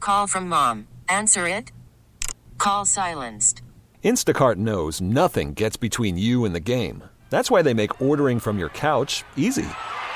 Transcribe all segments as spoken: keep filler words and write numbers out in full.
Call from mom. Answer it. Call silenced. Instacart knows nothing gets between you and the game. That's why they make ordering from your couch easy.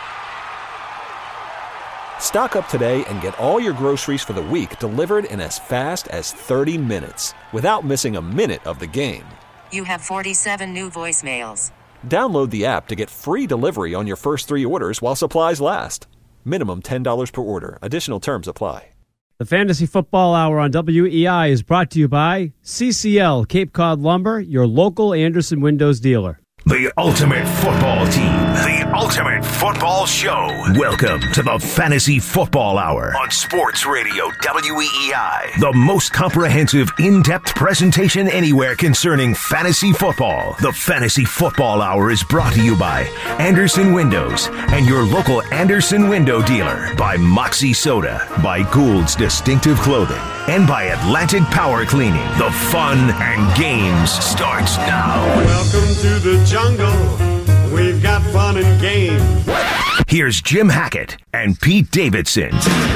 Stock up today and get all your groceries for the week delivered in as fast as thirty minutes without missing a minute of the game. You have forty-seven new voicemails. Download the app to get free delivery on your first three orders while supplies last. Minimum ten dollars per order. Additional terms apply. The Fantasy Football Hour on W E I is brought to you by C C L Cape Cod Lumber, your local Anderson Windows dealer. The ultimate football team. The ultimate football show. Welcome to the Fantasy Football Hour on Sports Radio W E E I. The most comprehensive, in-depth presentation anywhere concerning fantasy football. The Fantasy Football Hour is brought to you by Anderson Windows and your local Anderson Window dealer. By Moxie Soda. By Gould's Distinctive Clothing. And by Atlantic Power Cleaning. The fun and games starts now. Welcome to the jungle. We've got fun and games. Here's Jim Hackett and Pete Davidson.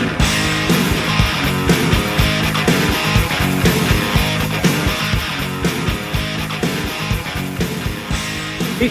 Hey.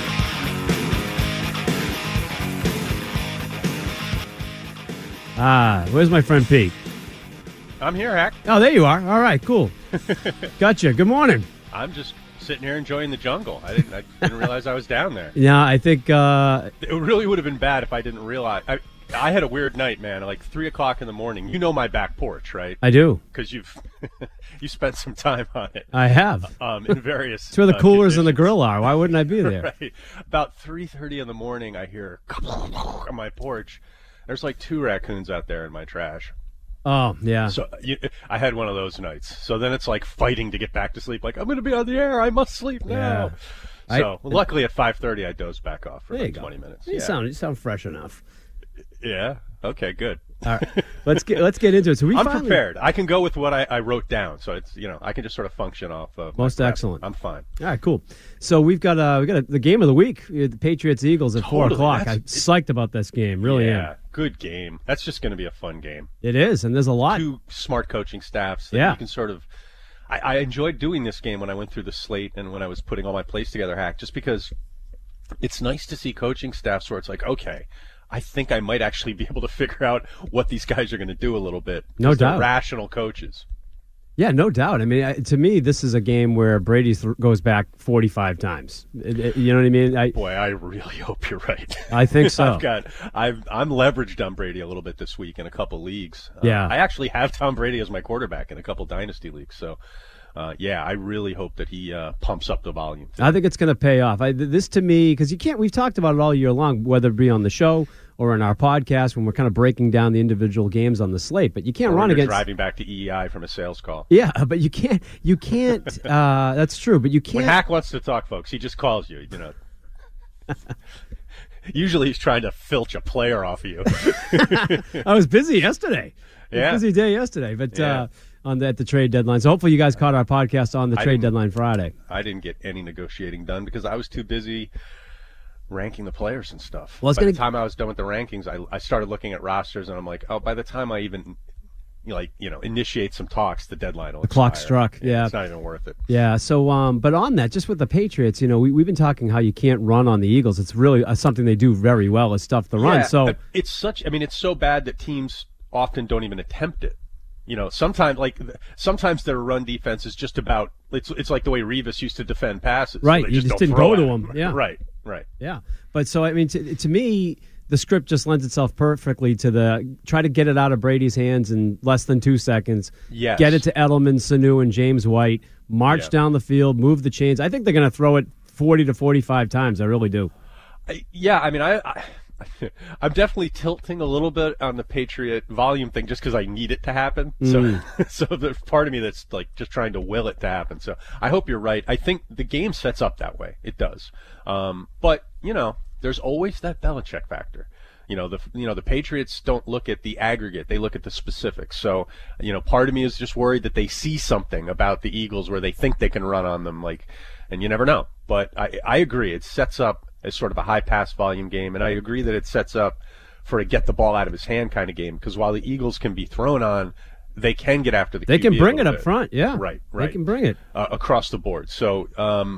Ah, where's my friend Pete? I'm here, Hack. Oh, there you are. All right, cool. Gotcha. Good morning. I'm just sitting here enjoying the jungle. I didn't, I didn't realize I was down there. Yeah, I think uh, it really would have been bad if I didn't realize. I, I had a weird night, man. Like three o'clock in the morning. You know my back porch, right? I do, because you've you spent some time on it. I have. Um, in various. It's where the uh, coolers conditions. and the grill are. Why wouldn't I be there? Right. About three thirty in the morning, I hear on my porch. There's like two raccoons out there in my trash. Oh, yeah. So you, I had one of those nights. So then it's like fighting to get back to sleep. Like, I'm going to be on the air. I must sleep now. Yeah. So I, luckily at five thirty, I dozed back off for like go. twenty minutes. You, yeah. sound, you sound fresh enough. Yeah. Okay, good. All right. Let's get let's get into it. So we I'm finally... prepared. I can go with what I, I wrote down. So it's, you know, I can just sort of function off of Most my excellent. I'm fine. All right, cool. So we've got uh we got a, the game of the week, the Patriots Eagles at Totally. four o'clock. That's, I'm psyched about this game. Really yeah, am. Good game. That's just going to be a fun game. It is, and there's a lot. Two smart coaching staffs that yeah. you can sort of. I, I enjoyed doing this game when I went through the slate and when I was putting all my plays together, Hack, just because it's nice to see coaching staffs where it's like, okay, I think I might actually be able to figure out what these guys are going to do a little bit. No doubt. They're rational coaches. Yeah, no doubt. I mean, I, to me, this is a game where Brady th- goes back forty-five times. It, it, you know what I mean? I, Boy, I really hope you're right. I think so. I've got, I've, I'm leveraged on Brady a little bit this week in a couple leagues. Yeah. Uh, I actually have Tom Brady as my quarterback in a couple dynasty leagues. So, uh, yeah, I really hope that he uh, pumps up the volume. I think it's going to pay off. I, this to me, because you can't. We've talked about it all year long, whether it be on the show or in our podcast when we're kind of breaking down the individual games on the slate. But you can't or run you're against driving back to E E I from a sales call. Yeah, but you can't. You can't. uh, that's true. But you can't. When Hack wants to talk, folks, he just calls you. You know. Usually he's trying to filch a player off of you. I was busy yesterday. Yeah. Busy day yesterday, but Yeah. uh, on the, at the trade deadline. So hopefully you guys caught our podcast on the I trade didn't- deadline Friday. I didn't get any negotiating done because I was too busy ranking the players and stuff. Well, I was by gonna- the time I was done with the rankings, I, I started looking at rosters, and I'm like, oh, by the time I even, you know, like, you know, initiate some talks, the deadline will The clock expire. struck, yeah. It's not even worth it. Yeah. So, um, but on that, just with the Patriots, you know, we we've been talking how you can't run on the Eagles. It's really uh, something they do very well is stuff the run. Yeah, So uh, it's such. I mean, it's so bad that teams often don't even attempt it. You know, sometimes like sometimes their run defense is just about. It's it's like the way Revis used to defend passes. Right, So they you just just don't didn't throw go at to him. them. Yeah. Right. Right. yeah. But so I mean, to, to me, the script just lends itself perfectly to the try to get it out of Brady's hands in less than two seconds. Yes. Get it to Edelman, Sanu, and James White. March Yeah. down the field, move the chains. I think they're going to throw it forty to forty-five times. I really do. I, yeah, I mean, I, I, I'm definitely tilting a little bit on the Patriot volume thing just because I need it to happen. Mm. So, so there's part of me that's like just trying to will it to happen. So I hope you're right. I think the game sets up that way. It does. Um, but you know, there's always that Belichick factor. You know, the you know the Patriots don't look at the aggregate; they look at the specifics. So, you know, part of me is just worried that they see something about the Eagles where they think they can run on them, like, and you never know. But I, I agree; it sets up as sort of a high pass volume game, and I agree that it sets up for a get the ball out of his hand kind of game. Because while the Eagles can be thrown on, they can get after the They Q B can bring a it little up bit. front, yeah. Right, right. They can bring it. Uh, across the board. So, um,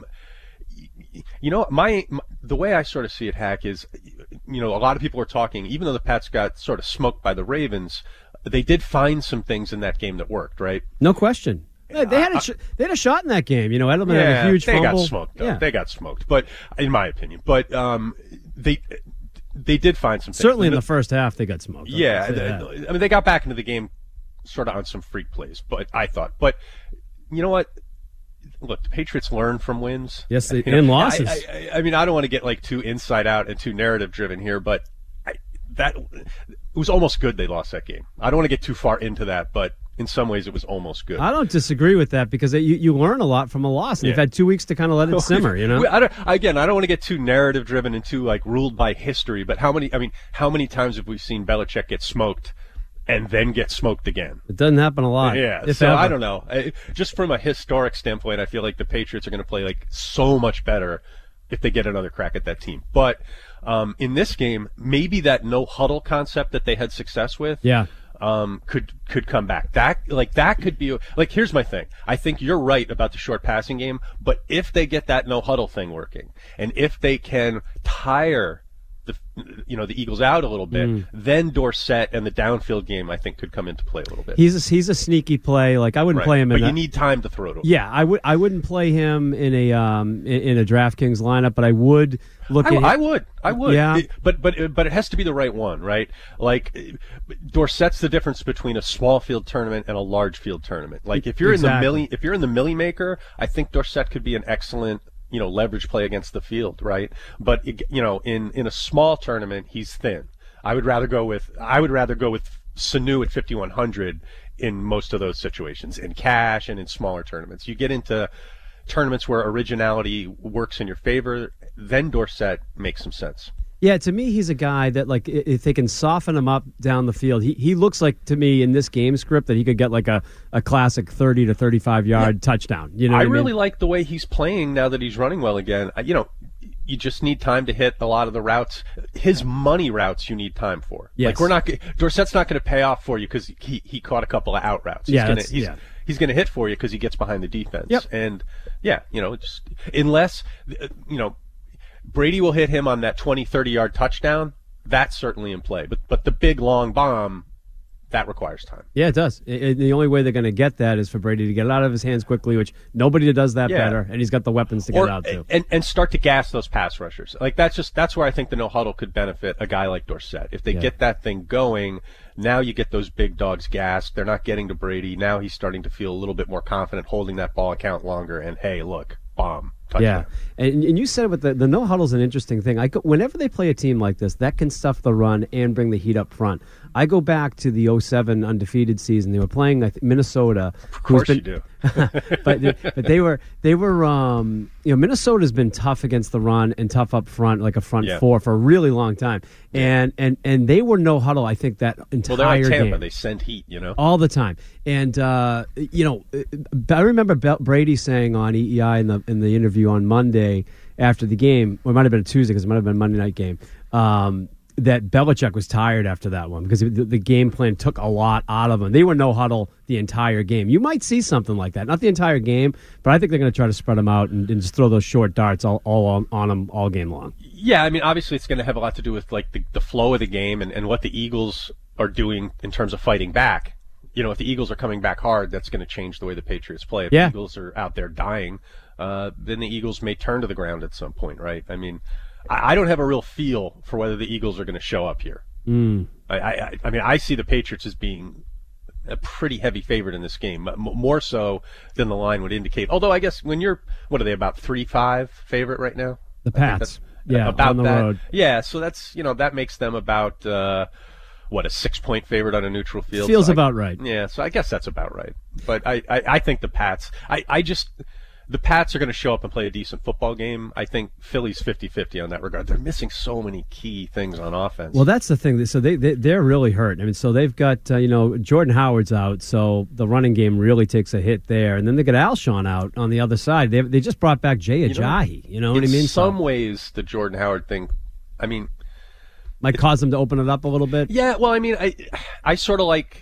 you know, my, my the way I sort of see it, Hack, is, you know, a lot of people are talking, even though the Pats got sort of smoked by the Ravens, they did find some things in that game that worked, right? No question. They they had a sh- they had a shot in that game. You know, Edelman Yeah, had a huge they fumble. got smoked. Though. Yeah. They got smoked, but in my opinion, but um, they they did find some things. Certainly in And the first half, they got smoked. Yeah, I'll say th- that. I mean, they got back into the game sort of on some freak plays, but I thought, but you know what? Look, the Patriots learn from wins. Yes, they, You know, and losses. I, I, I mean, I don't want to get like too inside out and too narrative driven here, but I, that it was almost good they lost that game. I don't want to get too far into that, but in some ways it was almost good. I don't disagree with that because you, you learn a lot from a loss, and Yeah. you've had two weeks to kind of let it simmer. You know, I don't, again, I don't want to get too narrative driven and too like ruled by history, but how many? I mean, how many times have we seen Belichick get smoked and then get smoked again? it doesn't happen a lot. Yeah, if so ever. I don't know. I, just from a historic standpoint, I feel like the Patriots are going to play like so much better if they get another crack at that team. But um, in this game, maybe that no huddle concept that they had success with, Yeah. um, could could come back. That like that could be like. Here's my thing. I think you're right about the short passing game, but if they get that no huddle thing working, and if they can tire the you know the Eagles out a little bit, Mm. then Dorsett and the downfield game I think could come into play a little bit. He's a, he's a sneaky play. Like I wouldn't Right. play him in but a, you need time to throw to him. Yeah, I would. I wouldn't play him in a um in, in a DraftKings lineup, but I would look I, at. I would, I would. Yeah. It- but but but it has to be the right one, right? Like Dorsett's the difference between a small field tournament and a large field tournament. Like if you're in the Exactly. milli, if you're in the milli maker, I think Dorsett could be an excellent, you know, leverage play against the field, right? But it- you know, in in a small tournament, he's thin. I would rather go with I would rather go with Sanu at fifty-one hundred in most of those situations, in cash and in smaller tournaments. You get into tournaments where originality works in your favor, then Dorsett makes some sense. Yeah, to me, he's a guy that, like, i- if they can soften him up down the field, he, he looks like, to me, in this game script, that he could get, like, a, a classic thirty to thirty-five yard touchdown. You know I what really mean? like the way he's playing now that he's running well again. Uh, You know, you just need time to hit a lot of the routes. His money routes, you need time for. Yes. Like we're not g- Dorsett's not going to pay off for you because he, he caught a couple of out routes. He's Yeah, gonna, that's- he's, yeah. he's going to hit for you because he gets behind the defense. Yep. And yeah, you know, just unless uh, you know Brady will hit him on that twenty, thirty yard touchdown. That's certainly in play. But but the big long bomb, that requires time. Yeah, it does. I- I- the only way they're going to get that is for Brady to get it out of his hands quickly, which nobody does that Yeah. better, and he's got the weapons to get Or, it out too. and, and start to gas those pass rushers. Like that's just that's where I think the no huddle could benefit a guy like Dorsett. If they Yeah. get that thing going, now you get those big dogs gassed. They're not getting to Brady. Now he's starting to feel a little bit more confident holding that ball account longer. And hey, look, bomb, Yeah, touchdown. and, and you said with the, the no huddle is an interesting thing. I go, whenever they play a team like this that can stuff the run and bring the heat up front, I go back to the oh seven undefeated season. They were playing I think, Minnesota. Of course you do. but they, but they were they were um, you know Minnesota's been tough against the run and tough up front, like a front Yeah. four for a really long time, and and and they were no huddle. I think that entire Well, they're like Tampa. game They send heat, you know. all the time. And uh, you know, I remember Bel- Brady saying on E E I in the in the interview on Monday after the game, or it might have been a Tuesday because it might have been a Monday night game, um, that Belichick was tired after that one because the, the game plan took a lot out of them. They were no huddle the entire game. You might see something like that, not the entire game, but I think they're going to try to spread them out and, and just throw those short darts all, all on, on them all game long. Yeah, I mean, obviously it's going to have a lot to do with like the, the flow of the game and, and what the Eagles are doing in terms of fighting back. You know, if the Eagles are coming back hard, that's going to change the way the Patriots play. If Yeah. the Eagles are out there dying, uh, then the Eagles may turn to the ground at some point, right? I mean, I, I don't have a real feel for whether the Eagles are going to show up here. Mm. I, I, I mean, I see the Patriots as being a pretty heavy favorite in this game, m- more so than the line would indicate. Although I guess when you're, what are they, about three five favorite right now? The I think Pats, that's- yeah, about on the that. road. Yeah, so that's, you know, that makes them about, uh, what, a six-point favorite on a neutral field? Feels So I- about right. Yeah, so I guess that's about right. But I, I, I think the Pats, I, I just, the Pats are going to show up and play a decent football game. I think Philly's fifty-fifty on that regard. They're missing so many key things on offense. Well, that's the thing. So they, they they're really hurt. I mean, so they've got uh, you know Jordan Howard's out, so the running game really takes a hit there, and then they got Alshon out on the other side. They they just brought back Jay Ajayi. You know, what I in mean? some so, ways, the Jordan Howard thing, I mean, might cause them to open it up a little bit. yeah, well, I mean, I, I sort of like,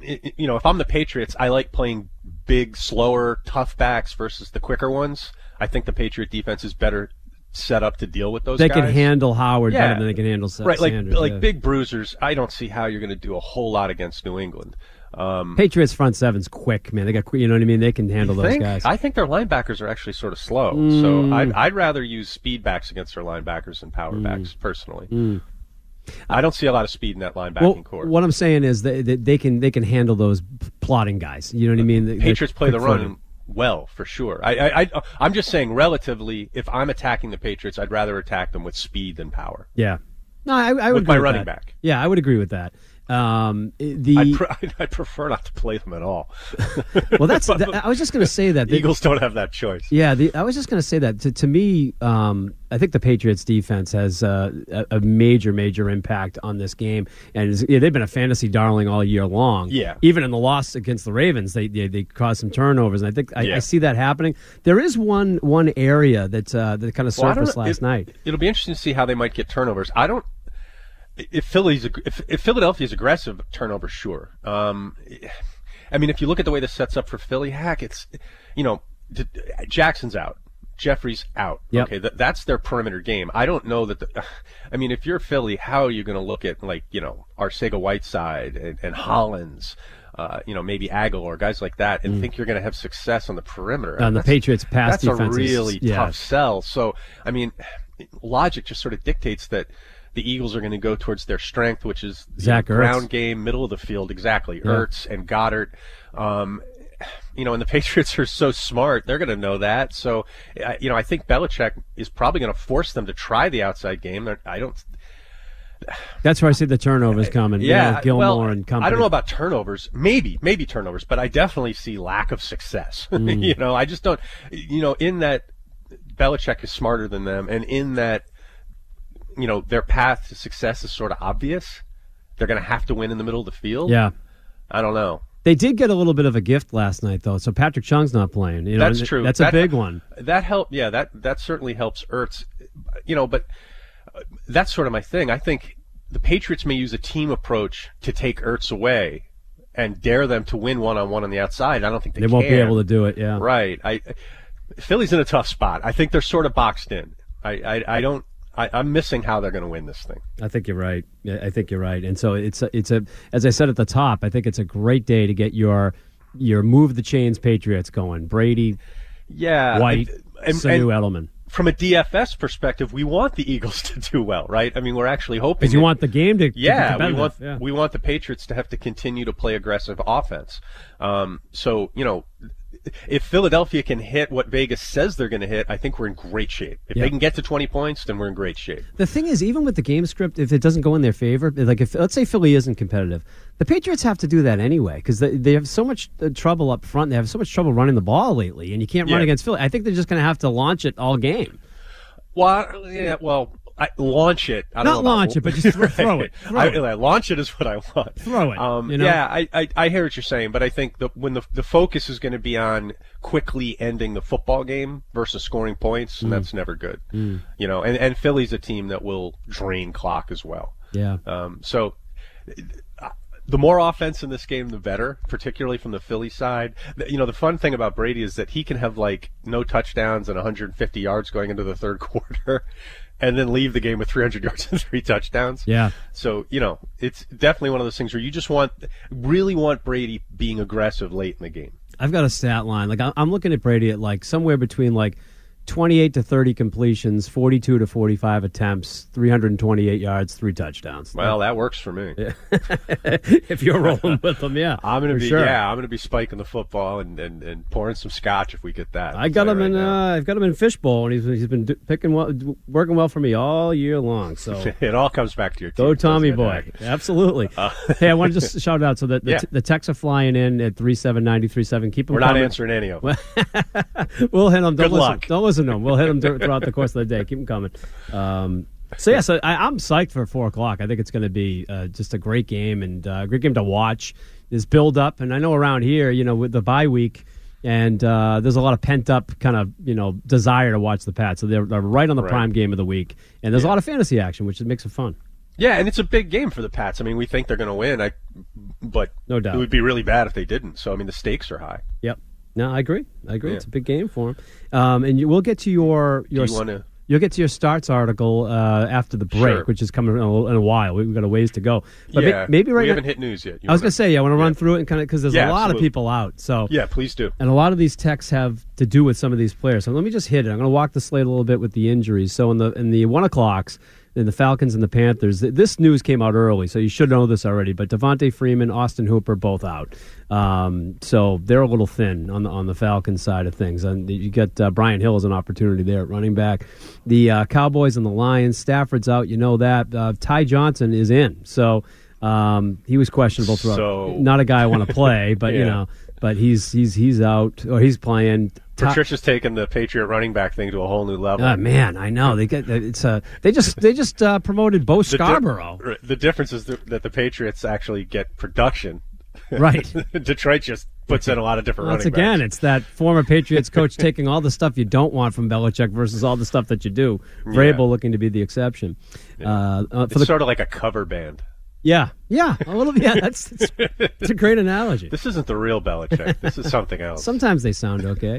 you know, if I'm the Patriots, I like playing big, slower, tough backs versus the quicker ones. I think the Patriot defense is better set up to deal with those they guys. They can handle Howard yeah. better than they can handle Sanders. Right, like, like yeah. big bruisers, I don't see how you're going to do a whole lot against New England. Um, Patriots front seven's quick, man. They got, you know what I mean? They can handle those think? guys. I think their linebackers are actually sort of slow. Mm. So I'd, I'd rather use speed backs against their linebackers than power mm. backs, personally. Mm. I don't see a lot of speed in that linebacking well, core. What I'm saying is that, that they can they can handle those plotting guys. You know what I mean? The Patriots play the run footed. well, for sure. I, I, I, I'm just saying, relatively, if I'm attacking the Patriots, I'd rather attack them with speed than power. Yeah. No, I, I would with my agree running with that. back. Yeah, I would agree with that. Um, the I, pre- I prefer not to play them at all. Well, that's. That, I was just going to say that the Eagles don't have that choice. Yeah, the, I was just going to say that. To, to me, um, I think the Patriots defense has uh, a, a major, major impact on this game, and yeah, they've been a fantasy darling all year long. Yeah, even in the loss against the Ravens, they they, they caused some turnovers, and I think I, yeah. I see that happening. There is one one area that uh, that kind of surfaced well, last it, night. It'll be interesting to see how they might get turnovers. I don't. If Philly's if, if Philadelphia's aggressive, turnover, sure. Um, I mean, if you look at the way this sets up for Philly, heck, it's you know, Jackson's out, Jeffrey's out. Yep. Okay, that, that's their perimeter game. I don't know that. The, I mean, if you're Philly, how are you going to look at like you know Arcega-Whiteside and, and Hollins? Uh, you know, maybe Aguilar, guys like that, and mm. think you're going to have success on the perimeter. On the Patriots' pass that's defense, that's a really yeah. tough sell. So, I mean, logic just sort of dictates that the Eagles are going to go towards their strength, which is Zach the Ertz. ground game, middle of the field, exactly. Yeah. Ertz and Goddard. Um, you know, and the Patriots are so smart; they're going to know that. So, you know, I think Belichick is probably going to force them to try the outside game. I don't. That's where I see the turnovers coming. Yeah, you know, Gilmore well, and company. I don't know about turnovers. Maybe, maybe turnovers, but I definitely see lack of success. Mm. you know, I just don't. You know, in that Belichick is smarter than them, and in that, you know, their path to success is sort of obvious. They're going to have to win in the middle of the field. Yeah, I don't know. They did get a little bit of a gift last night, though. So Patrick Chung's not playing. You know, that's true. That's that, a big one. That helped. Yeah, that that certainly helps Ertz. You know, but that's sort of my thing. I think the Patriots may use a team approach to take Ertz away and dare them to win one-on-one on the outside. I don't think they, they can. won't be able to do it, yeah. Right. I, Philly's in a tough spot. I think they're sort of boxed in. I, I, I don't I, I'm missing how they're going to win this thing. I think you're right. I think you're right. And so it's a, it's a as I said at the top, I think it's a great day to get your your move the chains Patriots going. Brady, yeah, White, and, Sanu, and, Edelman. From a D F S perspective, we want the Eagles to do well, right? I mean, we're actually hoping because you that, want the game to yeah, to we want yeah. we want the Patriots to have to continue to play aggressive offense. Um, so you know, if Philadelphia can hit what Vegas says they're going to hit, I think we're in great shape. If yeah. they can get to twenty points, then we're in great shape. The thing is, even with the game script, if it doesn't go in their favor, like if let's say Philly isn't competitive, the Patriots have to do that anyway because they, they have so much uh, trouble up front. They have so much trouble running the ball lately, and you can't yeah. run against Philly. I think they're just going to have to launch it all game. Well, yeah, well, I, launch it. I don't Not know launch about, it, but just throw, throw it. Throw I, it. I, launch it is what I want. Throw it. Um, you know? Yeah, I, I, I hear what you're saying, but I think the, when the the focus is going to be on quickly ending the football game versus scoring points, and mm. that's never good. Mm. You know, and, and Philly's a team that will drain clock as well. Yeah. Um, so. The more offense in this game, the better, particularly from the Philly side. You know, the fun thing about Brady is that he can have, like, no touchdowns and one hundred fifty yards going into the third quarter and then leave the game with three hundred yards and three touchdowns. Yeah. So, you know, it's definitely one of those things where you just want, really want Brady being aggressive late in the game. I've got a stat line. Like, I'm looking at Brady at, like, somewhere between, like, twenty-eight to thirty completions, forty-two to forty-five attempts, three hundred twenty-eight yards, three touchdowns. Well, that works for me. Yeah. If you're rolling with them, yeah. I'm gonna be sure. yeah, I'm gonna be spiking the football and, and, and pouring some scotch if we get that. I got him right in uh, I've got him in fishbowl, and he's he's been d- picking well, working well for me all year long. So it all comes back to your team. Go Tommy boy. Absolutely. Uh, hey, I want to just shout out so that the, yeah. t- the texts are flying in at three seven nine three seven. Keep them We're coming. not answering any of them. We'll hit them. Don't Good listen. luck. Don't listen to them. We'll hit them throughout the course of the day. Keep them coming. Um, so, yeah, so I, I'm psyched for four o'clock. I think it's going to be uh, just a great game and a uh, great game to watch. There's build-up, and I know around here, you know, with the bye week, and uh, there's a lot of pent-up kind of, you know, desire to watch the Pats. So they're, they're right on the right. prime game of the week. And there's yeah. a lot of fantasy action, which makes it fun. Yeah, and it's a big game for the Pats. I mean, we think they're going to win, I, but No doubt. it would be really bad if they didn't. So, I mean, the stakes are high. Yep. No, I agree. I agree. Yeah. It's a big game for him. Um, and you, we'll get to your your. Do you wanna- You'll get to your starts article uh, after the break, Sure. which is coming in a, in a while. We- We've got a ways to go. But yeah, ma- maybe right we now, haven't hit news yet. You I was wanna- going to say, yeah, I want to run Yeah. through it and kind of because there's Yeah, a lot absolutely. of people out. So Yeah, please do. and a lot of these texts have to do with some of these players. So let me just hit it. I'm going to walk the slate a little bit with the injuries. So in the in the one o'clocks, in the Falcons and the Panthers, th- this news came out early, so you should know this already. But Devontae Freeman, Austin Hooper, both out. Um, so they're a little thin on the on the Falcons side of things. And you get uh, Brian Hill as an opportunity there at running back. The uh, Cowboys and the Lions, Stafford's out. You know that. Uh, Ty Johnson is in. So um, he was questionable throughout. So- Not a guy I want to play, but you Yeah. know. But he's he's he's out or he's playing. Patricia's taken the Patriot running back thing to a whole new level. Oh man, I know they get it's a they just they just uh, promoted Bo The di- Scarborough, the difference is that that the Patriots actually get production. right? Detroit just puts in a lot of different Once running again, backs. it's that former Patriots coach taking all the stuff you don't want from Belichick versus all the stuff that you do. Vrabel Yeah. looking to be the exception. Uh, uh, for It's the, sort of like a cover band. yeah, yeah, a little. Yeah, that's, that's it's a great analogy. This isn't the real Belichick. This is something else. Sometimes they sound okay.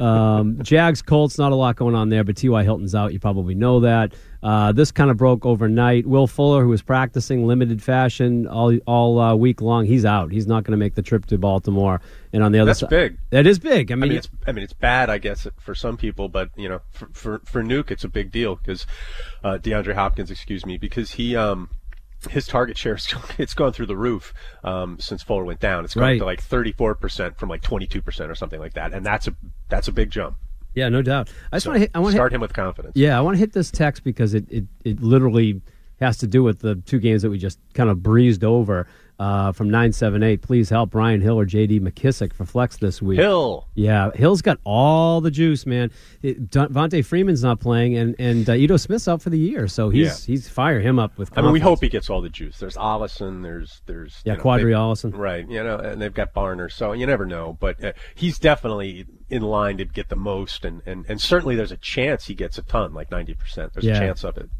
Um, Jags, Colts, not a lot going on there, but T Y. Hilton's out. You probably know that. Uh, this kind of broke overnight. Will Fuller, who was practicing limited fashion all all uh, week long, he's out. He's not going to make the trip to Baltimore. And on the other That's side, big. That is big. I I mean, mean, it's I mean, it's bad, I guess, for some people, but you know, for for, for Nuke, it's a big deal because uh, DeAndre Hopkins, excuse me, because he um. His target share, it's gone through the roof um, since Fuller went down. It's gone Right. to like thirty-four percent from like twenty-two percent or something like that, and that's a that's a big jump. yeah, no doubt. I just So want to hit. I want to start hit, him with confidence. Yeah, I want to hit this text because it, it it literally has to do with the two games that we just kind of breezed over. Uh, from nine seven eight, please help Brian Hill or J D McKissick for flex this week. Hill. Yeah, Hill's got all the juice, man. It, Devontae Freeman's not playing, and and uh, Ito Smith's out for the year, so he's Yeah. he's fire him up with. I mean, we confidence. hope he gets all the juice. There's Allison. There's there's Yeah, you know, Quadri they- Allison. Right. You know, and they've got Barner, so you never know. But uh, he's definitely in line to get the most, and, and, and certainly there's a chance he gets a ton, like ninety percent. There's Yeah. a chance of it.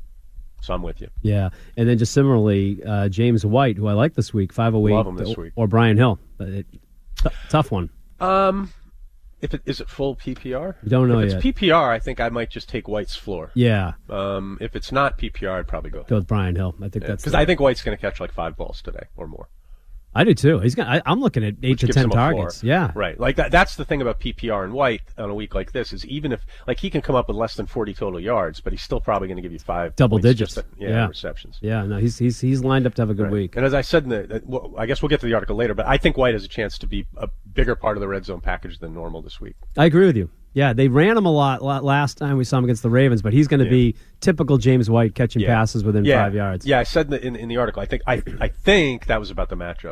So I'm with you. Yeah, and then just similarly, uh, James White, who I like this week, five oh eight, Love him this week. or Brian Hill, But it, t- tough one. Um, if it is it full P P R? We don't know if yet. it's P P R, I think I might just take White's floor. Yeah, Um, if it's not P P R, I'd probably go. go with Brian Hill. I think that's Because the- I think White's going to catch like five balls today or more. I do too. He's got. I, I'm looking at eight Which to gives ten him a floor. targets. Yeah, Right. Like that that's the thing about P P R and White on a week like this is even if like he can come up with less than forty total yards, but he's still probably going to give you five Double points digits. just, yeah, Yeah. receptions. Yeah, no, he's he's he's lined up to have a good Right. week. And as I said in the, uh, well, I guess we'll get to the article later, but I think White has a chance to be a bigger part of the red zone package than normal this week. I agree with you. Yeah, they ran him a lot, lot last time we saw him against the Ravens, but he's going to Yeah. be typical James White catching Yeah. passes within yeah. five yards. Yeah, I said in the, in, in the article. I think I I think that was about the matchup.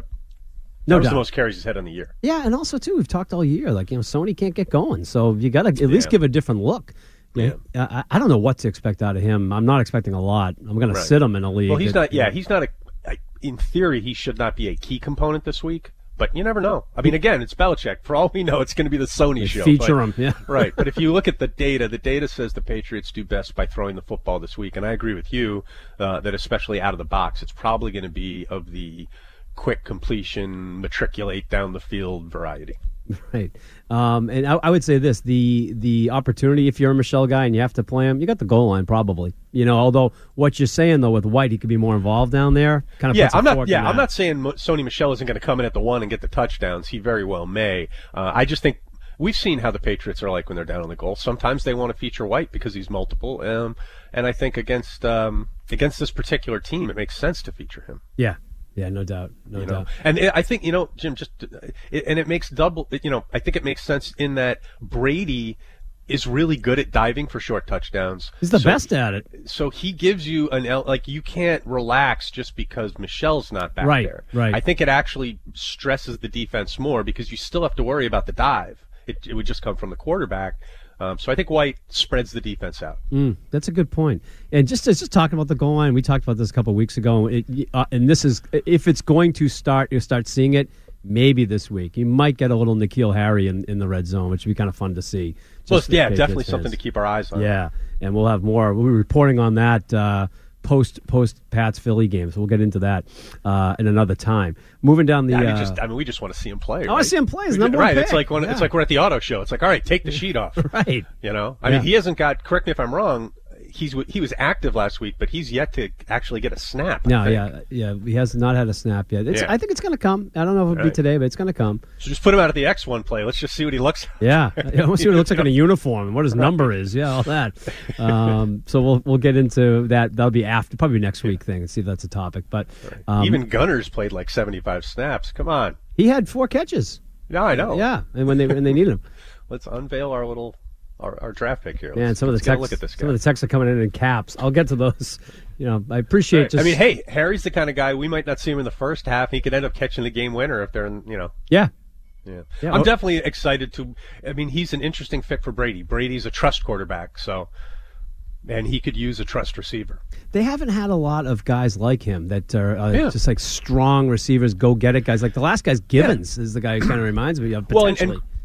no that was doubt. the most carries he's had on the year. Yeah, and also too, we've talked all year. Like you know, Sony can't get going, so you got to at least Yeah. give a different look. Yeah. I, I don't know what to expect out of him. I'm not expecting a lot. I'm going Right. to sit him in a league. Well, he's that- not. Yeah, he's not a. I- In theory, he should not be a key component this week. But you never know. I mean, again, it's Belichick. For all we know, it's going to be the Sony They show. feature but- him, yeah. right. But if you look at the data, the data says the Patriots do best by throwing the football this week, and I agree with you uh, that especially out of the box, it's probably going to be of the quick completion, matriculate down the field variety. Right. Um, and I, I would say this: the the opportunity, if you're a Michelle guy and you have to play him, you got the goal line probably. You know, although what you're saying though with White, he could be more involved down there. Kind of Yeah, puts a I'm not. fork Yeah, in I'm that. not saying Mo- Sony Michel isn't going to come in at the one and get the touchdowns. He very well may. Uh, I just think we've seen how the Patriots are like when they're down on the goal. Sometimes they want to feature White because he's multiple, um, and I think against um, against this particular team, it makes sense to feature him. Yeah. Yeah. No doubt. No You doubt. know, and it, I think you know, Jim. Just it, and it makes double. You know, I think it makes sense in that Brady is really good at diving for short touchdowns. He's the So- best at it. So he gives you an el- like you can't relax just because Michelle's not back Right, there. right. I think it actually stresses the defense more because you still have to worry about the dive. It, it would just come from the quarterback. Um, so I think White spreads the defense out. Mm, that's a good point. And just just talking about the goal line, we talked about this a couple of weeks ago. It, uh, and this is if it's going to start, you start seeing it. Maybe this week you might get a little N'Keal Harry in, in the red zone, which would be kind of fun to see. Well, Just yeah, Patriots definitely fans. something to keep our eyes on. Yeah, and we'll have more. We'll be reporting on that uh, post post Pat's Philly game. So we'll get into that uh, in another time. Moving down the. Yeah, I mean, uh, just I mean, we just want to see him play. I right? want to see him play. He's We number ju- one right. It's pick. like when Yeah. it's like we're at the auto show. It's like, all right, take the sheet off. Right. You know, I Yeah. mean, he hasn't got. Correct me if I'm wrong. He's he was active last week, but he's yet to actually get a snap. I No, think. yeah, yeah. He has not had a snap yet. It's, Yeah. I think it's going to come. I don't know if it'll be Right. today, but it's going to come. So just put him out at the X one play. Let's just see what he looks like. Yeah, I want to see what it looks like in a uniform and what his number is. Yeah, all that. Um, so we'll we'll get into that. That'll be after, probably next week thing, and see if that's a topic. But um, Even Gunners played like seventy-five snaps. Come on. he had four catches. Yeah, I know. Yeah, and when they when they needed him. Let's unveil our little our, our draft pick here. Man, Let's, some of the let's get a texts, look at this guy. some of the texts are coming in in caps. I'll get to those. You know, I appreciate Right. just. I mean, hey, Harry's the kind of guy we might not see him in the first half. He could end up catching the game winner if they're in, you know. yeah, Yeah. Yeah, I'm oh. definitely excited to. I mean, he's an interesting fit for Brady. Brady's a trust quarterback, so. And he could use a trust receiver. they haven't had a lot of guys like him that are uh, Yeah. just like strong receivers, go get it guys. Like the last guy's Givens is the guy who kind of reminds me of Well, and- potentially. and-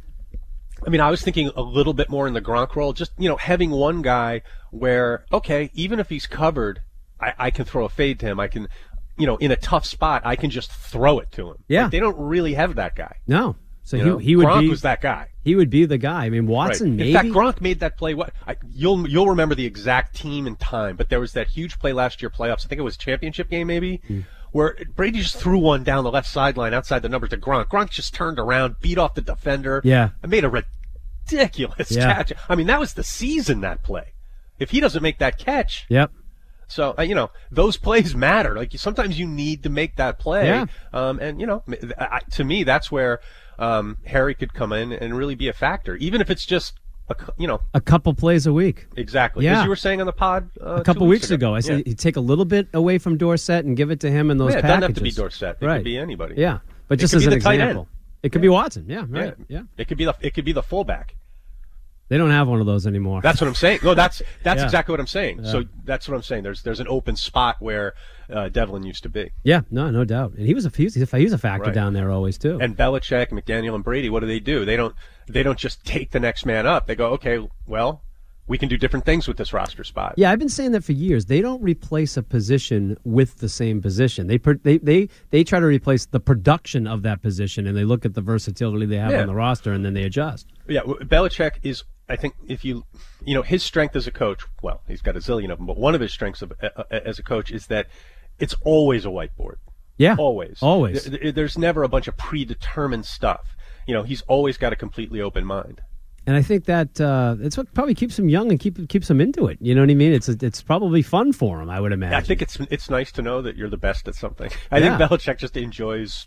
I mean, I was thinking a little bit more in the Gronk role, just, you know, having one guy where, okay, even if he's covered, I, I can throw a fade to him. I can, you know, in a tough spot, I can just throw it to him. Yeah. Like, they don't really have that guy. no, so You he know? he would Gronk be was that guy. he would be the guy. I mean, Watson Right. maybe. In fact, Gronk made that play. What I, you'll you'll remember the exact team and time, but there was that huge play last year, playoffs. I think it was championship game, maybe, Hmm. where Brady just threw one down the left sideline outside the numbers to Gronk. Gronk just turned around, beat off the defender. Yeah. and made a ridiculous Yeah. catch. I mean, that was the season. That play. If he doesn't make that catch, Yep. so uh, you know those plays matter. Like sometimes you need to make that play. Yeah. Um, and you know, I, to me, that's where um, Harry could come in and really be a factor, even if it's just a, cou- you know A couple plays a week. exactly Yeah. as you were saying on the pod uh, A couple two weeks ago, I said Yeah. you take a little bit away from Dorsett and give it to him in those Yeah, it packages. doesn't have to be Dorsett. It right. could be anybody. Yeah, but It just could as be an the tight end. example, it could be Watson. Yeah, right. Yeah. Yeah, It could be the it could be the fullback. they don't have one of those anymore. That's what I'm saying. No, that's that's Yeah. exactly what I'm saying. So that's what I'm saying. There's there's an open spot where uh, Devlin used to be. yeah, no, no doubt. And he was a he was a, he was a factor Right. down there always too. And Belichick, McDaniel, and Brady, what do they do? They don't they don't just take the next man up. They go, okay, well, we can do different things with this roster spot. Yeah, I've been saying that for years. They don't replace a position with the same position. They per, they they they try to replace the production of that position, and they look at the versatility they have Yeah. on the roster, and then they adjust. Yeah, w- Belichick is, I think, if you, you know, his strength as a coach, well, he's got a zillion of them, but one of his strengths of, uh, as a coach is that it's always a whiteboard. Yeah, Always. always. Th- th- There's never a bunch of predetermined stuff. You know, he's always got a completely open mind. And I think that uh, it's what probably keeps him young and keep, keeps him into it. You know what I mean? It's it's probably fun for him, I would imagine. I think it's it's nice to know that you're the best at something. I Yeah. think Belichick just enjoys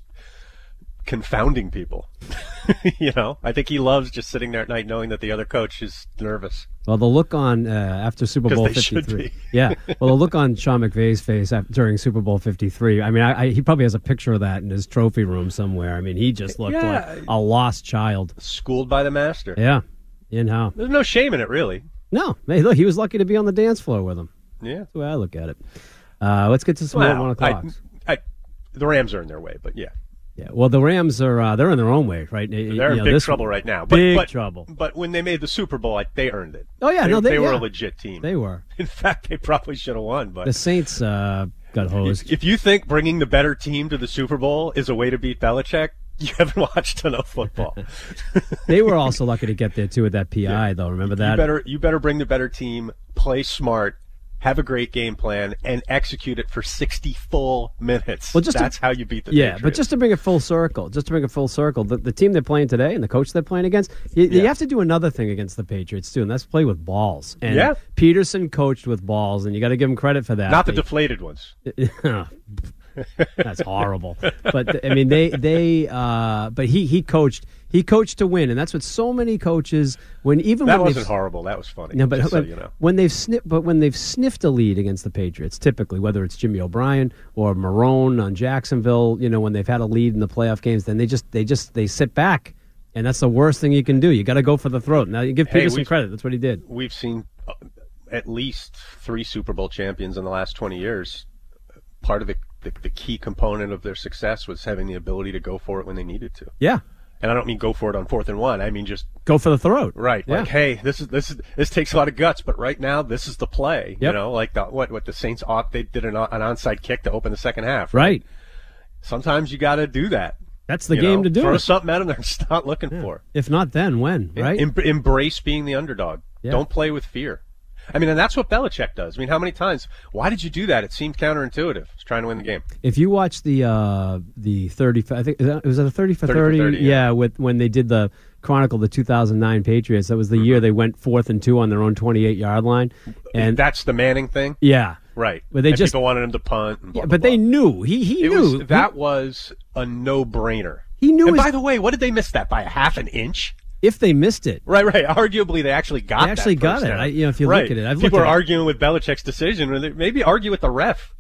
confounding people. You know, I think he loves just sitting there at night knowing that the other coach is nervous. Well, the look on uh, after Super 'Cause Bowl they should fifty-three. be. Yeah. Well, the look on Sean McVay's face after, during Super Bowl fifty-three. I mean, I, I, he probably has a picture of that in his trophy room somewhere. I mean, he just looked Yeah. like a lost child. Schooled by the master. Yeah. In how? There's no shame in it, really. No. Hey, look, he was lucky to be on the dance floor with him. Yeah. That's the way I look at it. Uh, let's get to some more Well, one o'clock. I, I, the Rams are in their way, but yeah. Yeah. Well, the Rams are uh, they're in their own way, right? They're You in know, big this- trouble right now. But, Big but, trouble. But when they made the Super Bowl, I, they earned it. Oh yeah, they, no, they, they were yeah. a legit team. They were. In fact, they probably should have won. But The Saints uh, got hosed. if you think bringing the better team to the Super Bowl is a way to beat Belichick, you haven't watched enough football. They were also lucky to get there too with that P I though. Remember that? You better you better bring the better team, play smart, have a great game plan, and execute it for sixty full minutes. Well, just to- That's how you beat the Yeah, Patriots. but just to bring it full circle, just to bring it full circle, the, the team they're playing today and the coach they're playing against, you, you Yeah. have to do another thing against the Patriots too, and that's play with balls. And Yeah. Peterson coached with balls, and you got to give him credit for that. not the They- deflated ones. That's horrible. But I mean, they they uh, but he he coached he coached to win, and that's what so many coaches when even That when wasn't they've- horrible. That was funny. No, but, just so but you know. when they've sniffed, but when they've sniffed a lead against the Patriots, typically whether it's Jimmy O'Brien or Marone on Jacksonville, you know, when they've had a lead in the playoff games, then they just they just they sit back, and that's the worst thing you can do. You got to go for the throat. Now you give Hey, Peterson we've- credit. That's what he did. We've seen uh, at least three Super Bowl champions in the last twenty years. Part of the, the the key component of their success was having the ability to go for it when they needed to. Yeah, And I don't mean go for it on fourth and one. I mean just go for the throat. Right. Yeah. Like, hey, this is this is this takes a lot of guts, but right now this is the play. Yep. You know, like the, what what the Saints off they did an, an onside kick to open the second half. Right. right. Sometimes you got to do that. That's the you game know? to do. Throw it. something at them they're just not looking yeah. for. If not then, when? Right. Em- embrace being the underdog. Yeah. Don't play with fear. I mean, and that's what Belichick does. I mean, how many times? Why did you do that? It seemed counterintuitive. He's trying to win the game. If you watch the uh, the thirty, I think it was it a thirty for thirty. thirty, yeah. yeah, with when they did the Chronicle, the two thousand nine Patriots. That was the mm-hmm. year they went fourth and two on their own twenty-eight yard line, and that's the Manning thing. Yeah, right. But they and just people wanted him to punt. And blah, yeah, blah, but blah. they knew he he it knew was, that he, was a no brainer. He knew. And his, by the way, what did they miss that by a half an inch? If they missed it, right, right. Arguably, they actually got. They actually that got it. down. I, you know, if you right. look at it, I've people looked are at arguing with Belichick's decision. Maybe argue with the ref.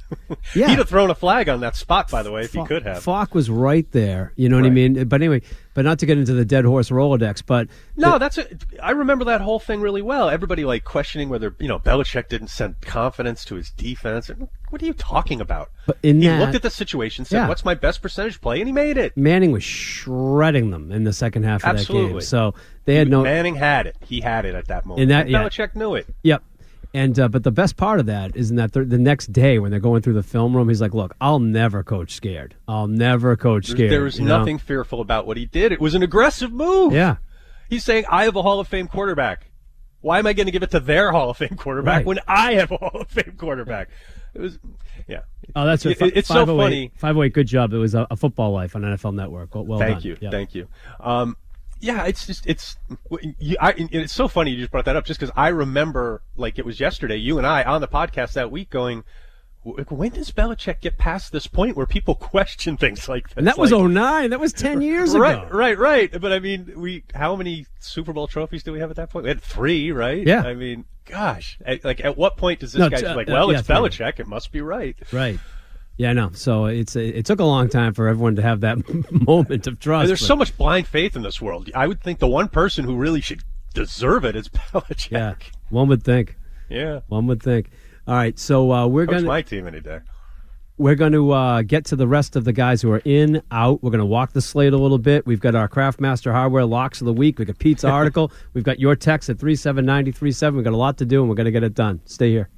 Yeah. He'd have thrown a flag on that spot, by the way, if Fa- he could have. Falk was right there. You know what right. I mean? But anyway, but not to get into the dead horse Rolodex, but no, the, that's a, I remember that whole thing really well. Everybody like questioning whether you know Belichick didn't send confidence to his defense. What are you talking about? But in he that, looked at the situation, said, yeah. "What's my best percentage play?" and he made it. Manning was shredding them in the second half of Absolutely. that game. So they had no. Manning had it. He had it at that moment. And that, and yeah. Belichick knew it. Yep. And uh, but the best part of that is in that th- the next day when they're going through the film room, he's like, "Look, I'll never coach scared. I'll never coach scared." There was nothing know? fearful about what he did. It was an aggressive move. Yeah. He's saying, "I have a Hall of Fame quarterback. Why am I going to give it to their Hall of Fame quarterback right. when I have a Hall of Fame quarterback?" It was, yeah. Oh, that's it, it, it's so funny. five oh eight, good job. It was a, a Football Life on N F L Network. Well, well thank done. you, yep. thank you. Um, yeah, it's just it's you, I, it's so funny you just brought that up just because I remember like it was yesterday. You and I on the podcast that week going, when does Belichick get past this point where people question things like this? And that like, was oh nine. That was ten years right, ago. Right, right, right. But I mean, we how many Super Bowl trophies do we have at that point? We had three, right? Yeah. I mean, gosh, at, like at what point does this no, guy uh, just like, uh, well, yeah, it's three. Belichick, it must be right. Right. Yeah, I know. So it's it took a long time for everyone to have that moment of trust. And there's but, so much blind faith in this world. I would think the one person who really should deserve it is Belichick. Yeah, one would think. Yeah, one would think. All right, so uh, we're Coach going to my team any day. We're going to uh, get to the rest of the guys who are in, out. We're going to walk the slate a little bit. We've got our Craftmaster Hardware locks of the week. We've got Pete's article. We've got your text at three seven nine oh three seven. We've got a lot to do, and we're going to get it done. Stay here.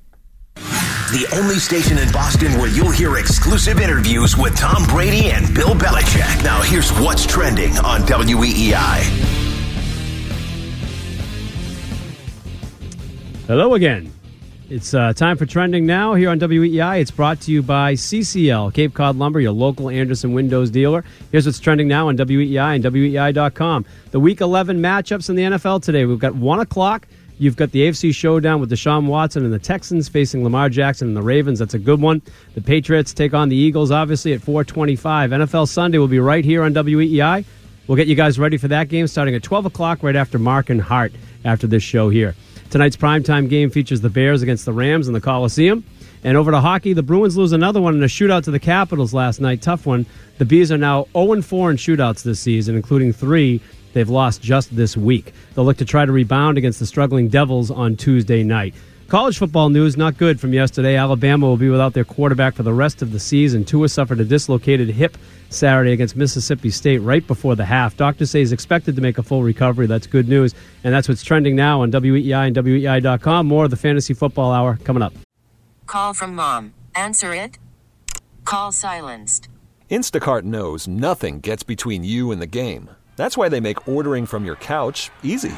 The only station in Boston where you'll hear exclusive interviews with Tom Brady and Bill Belichick. Now here's what's trending on W E E I. Hello again. It's uh, time for Trending Now here on W E E I. It's brought to you by C C L, Cape Cod Lumber, your local Anderson Windows dealer. Here's what's trending now on W E E I and W E E I dot com. The Week eleven matchups in the N F L today. We've got one o'clock. You've got the A F C Showdown with Deshaun Watson and the Texans facing Lamar Jackson and the Ravens. That's a good one. The Patriots take on the Eagles, obviously, at four twenty-five. N F L Sunday will be right here on W E E I. We'll get you guys ready for that game starting at twelve o'clock right after Mark and Hart after this show here. Tonight's primetime game features the Bears against the Rams in the Coliseum. And over to hockey, the Bruins lose another one in a shootout to the Capitals last night. Tough one. The Bees are now oh and four in shootouts this season, including three they've lost just this week. They'll look to try to rebound against the struggling Devils on Tuesday night. College football news, not good from yesterday. Alabama will be without their quarterback for the rest of the season. Tua suffered a dislocated hip Saturday against Mississippi State right before the half. Doctors say he's expected to make a full recovery. That's good news. And that's what's trending now on W E E I and W E E I dot com. More of the Fantasy Football Hour coming up. Call from mom. Answer it. Call silenced. Instacart knows nothing gets between you and the game. That's why they make ordering from your couch easy.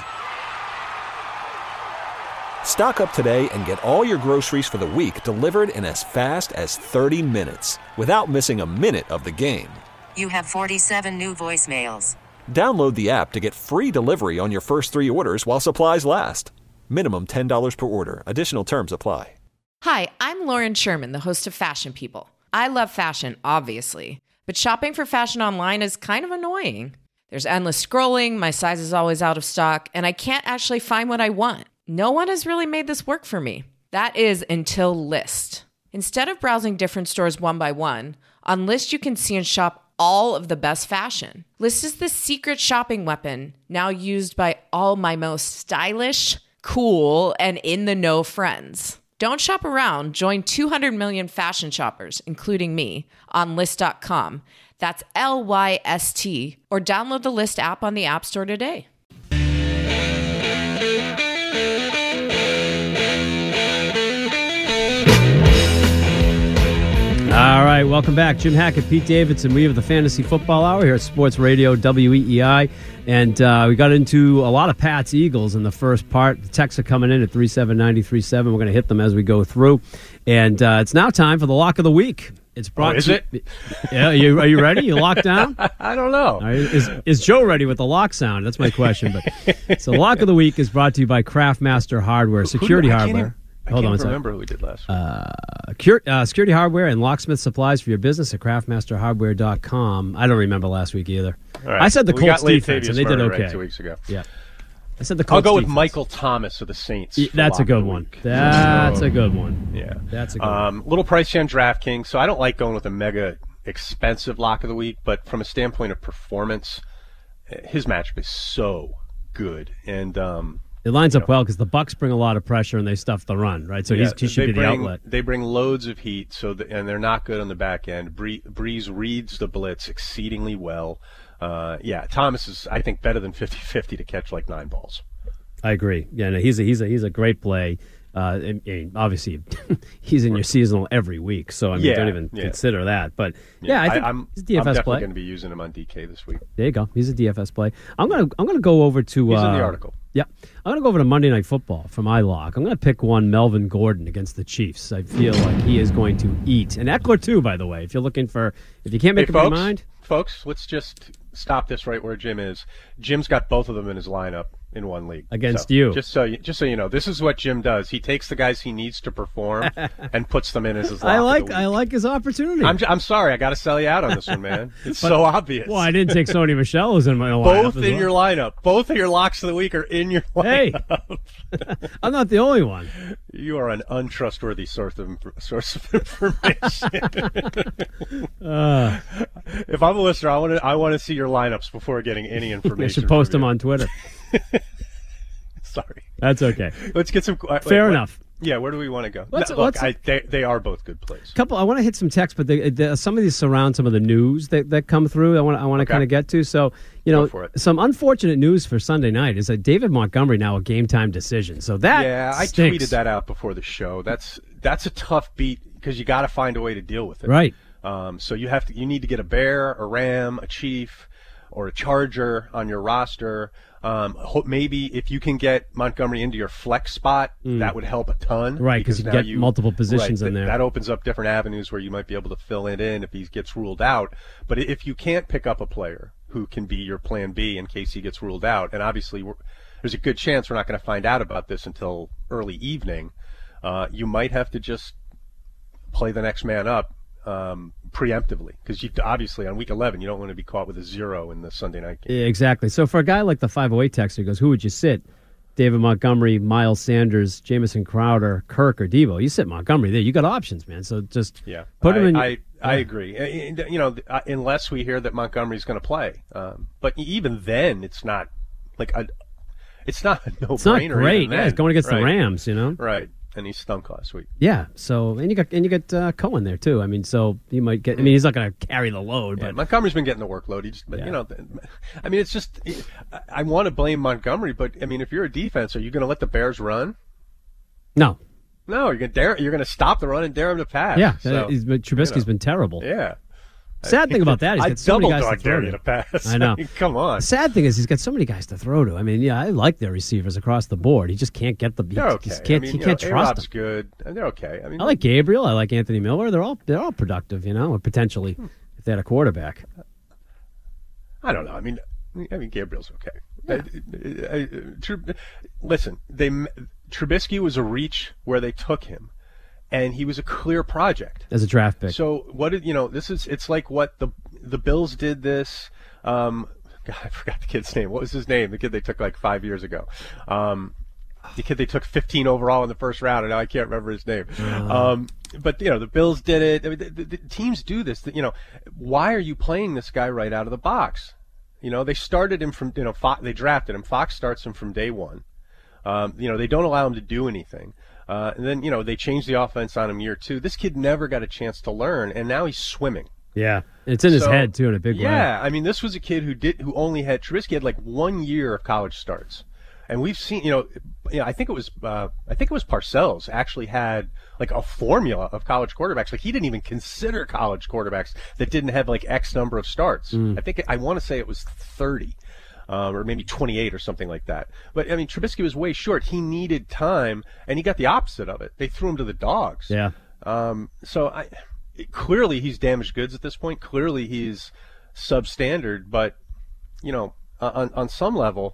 Stock up today and get all your groceries for the week delivered in as fast as thirty minutes without missing a minute of the game. You have forty-seven new voicemails. Download the app to get free delivery on your first three orders while supplies last. Minimum ten dollars per order. Additional terms apply. Hi, I'm Lauren Sherman, the host of Fashion People. I love fashion, obviously, but shopping for fashion online is kind of annoying. There's endless scrolling, my size is always out of stock, and I can't actually find what I want. No one has really made this work for me. That is until Lyst. Instead of browsing different stores one by one, on Lyst you can see and shop all of the best fashion. Lyst is the secret shopping weapon now used by all my most stylish, cool, and in-the-know friends. Don't shop around. Join two hundred million fashion shoppers, including me, on Lyst dot com. That's L Y S T, or download the List app on the App Store today. All right, welcome back. Jim Hackett, Pete Davidson. We have the Fantasy Football Hour here at Sports Radio W E E I. And uh, we got into a lot of Pats Eagles in the first part. The texts are coming in at three seven nine three seven. We're going to hit them as we go through. And uh, it's now time for the Lock of the Week. It's brought oh, is to, it? Yeah, are you, are you ready? You locked down? I don't know. Right, is, is Joe ready with the lock sound? That's my question. But so, Lock of the Week is brought to you by Craftmaster Hardware, security who, hardware. Even, I Hold can't on one remember second. who we did last week. Uh, cure, uh, security hardware and locksmith supplies for your business at craftmaster hardware dot com. I don't remember last week either. All right. I said the we Colts got defense, and they did Murray, okay. Right, two weeks ago. Yeah. I said the Colts I'll go with defense. Michael Thomas of the Saints. Yeah, that's a good one. Week. That's so, a good one. Yeah. That's a good um, one. Little pricey on DraftKings, so I don't like going with a mega expensive lock of the week, but from a standpoint of performance, his matchup is so good. And um, it lines up know, well because the Bucs bring a lot of pressure and they stuff the run, right? So yeah, he's, he should be bring, the outlet. They bring loads of heat, so the, and they're not good on the back end. Bree, Breeze reads the blitz exceedingly well. Uh, yeah, Thomas is, I think, better than fifty-fifty to catch like nine balls. I agree. Yeah, no, he's a, he's a, he's a great play. Uh, and, and obviously, he's in your seasonal every week, so I mean, Yeah, don't even yeah. consider that. But yeah, Yeah, I think I'm, he's a D F S I'm definitely play. going to be using him on D K this week. There you go. He's a D F S play. I'm gonna I'm gonna go over to. He's uh, in the article. Yeah, I'm gonna go over to Monday Night Football for my lock. I'm gonna pick one Melvin Gordon against the Chiefs. I feel like he is going to eat, and Eckler too. By the way, if you're looking for, if you can't make Hey, up folks, your mind, folks, let's just stop this right where Jim is. Jim's got both of them in his lineup in one league Against so, you. Just so you, just so you know, this is what Jim does. He takes the guys he needs to perform and puts them in as his lock I of like the I week. like his opportunity. I'm, j- I'm sorry, I got to sell you out on this one, man. It's so obvious. well, I didn't take Sony Michelle who's in my lineup. Both as in well. your lineup. Both of your locks of the week are in your Hey, lineup. I'm not the only one. You are an untrustworthy source of source of information. Uh, If I'm a listener, I want to I want to see your lineups before getting any information. I should post from them you. on Twitter. Sorry. That's okay. Let's get some. uh, Fair wait, enough. What, yeah, where do we want to go? Let's- No, look, let's- I, they they are both good plays. Couple. I want to hit some text, but the, the, some of these surround some of the news that, that come through. I want I want to Okay. kind of get to. So you know, Go for it. some unfortunate news for Sunday night is that David Montgomery now a game time decision. So that Yeah, I stinks. tweeted that out before the show. That's that's a tough beat because you got to find a way to deal with it. Right. Um, so you have to you need to get a Bear, a Ram, a Chief, or a Charger on your roster. Um, ho- maybe if you can get Montgomery into your flex spot, that would help a ton. Mm. Right, 'cause you now get multiple positions right, in th- there. That opens up different avenues where you might be able to fill it in if he gets ruled out. But i- if you can't pick up a player who can be your plan B in case he gets ruled out, and obviously we're, there's a good chance we're not going to find out about this until early evening, uh, you might have to just play the next man up um, preemptively because you obviously on week eleven you don't want to be caught with a zero in the Sunday night game. Yeah, exactly. So for a guy like the five oh eight texter, he goes, who would you sit? David Montgomery, Miles Sanders, Jamison Crowder, Kirk, or Debo? You sit Montgomery there. You got options, man. So just Yeah, put him I, in. I, I agree. Uh, You know, uh, unless we hear that Montgomery's going to play, um, but even then, it's not like a, it's not a no-brainer. it's not great. even Yeah, then. it's going against right. the Rams, you know. Right, and he stunk last week. Yeah. So and you got and you got uh, Cohen there too. I mean, so you might get. I mean, he's not going to carry the load, Yeah, but Montgomery's been getting the workload. He just, but, Yeah. you know, I mean, it's just, I, I want to blame Montgomery, but I mean, if you're a defense, are you going to let the Bears run? no. No, you're going to dare. You're going to stop the run and dare him to pass. Yeah, So, uh, he's, but Trubisky's you know. been terrible. yeah. Sad thing about that is I he's got so many double guys to dog throw dare to. you to pass. I know. mean, come on. The sad thing is he's got so many guys to throw to. I mean, yeah, I like their receivers across the board. He just can't get the. He They're okay. just can't, I mean, he you can't know, trust A-Rob's them. good. And they're okay. I mean, I like Gabriel. I like Anthony Miller. They're all they're all productive, you know, or potentially if they had a quarterback. I don't know. I mean, I mean, Gabriel's okay. Uh, uh, uh, Trub- listen, they Trubisky was a reach where they took him, and he was a clear project. As a draft pick. So what did you know? This is it's like what the the Bills did. This, um, God, I forgot the kid's name. What was his name? The kid they took like five years ago. Um, the kid they took fifteen overall in the first round, and now I can't remember his name. Um, but you know, the Bills did it. I mean, the, the, the teams do this. You know, why are you playing this guy right out of the box? You know, they started him from you know Fox, they drafted him. Fox starts him from day one. Um, you know, they don't allow him to do anything. Uh, and then, you know, they changed the offense on him year two. This kid never got a chance to learn, and now he's swimming. Yeah, it's in his So, head too in a big way. Yeah, I mean, this was a kid who did who only had Trubisky had like one year of college starts, and we've seen, you know, you know I think it was uh, I think it was Parcells actually had like a formula of college quarterbacks. Like he didn't even consider college quarterbacks that didn't have like X number of starts. Mm. I think it, I want to say it was thirty. Um, or maybe twenty-eight or something like that. But, I mean, Trubisky was way short. He needed time, and he got the opposite of it. They threw him to the dogs. Yeah. Um, so, I, it, clearly he's damaged goods at this point. Clearly he's substandard. But, you know, on, on some level,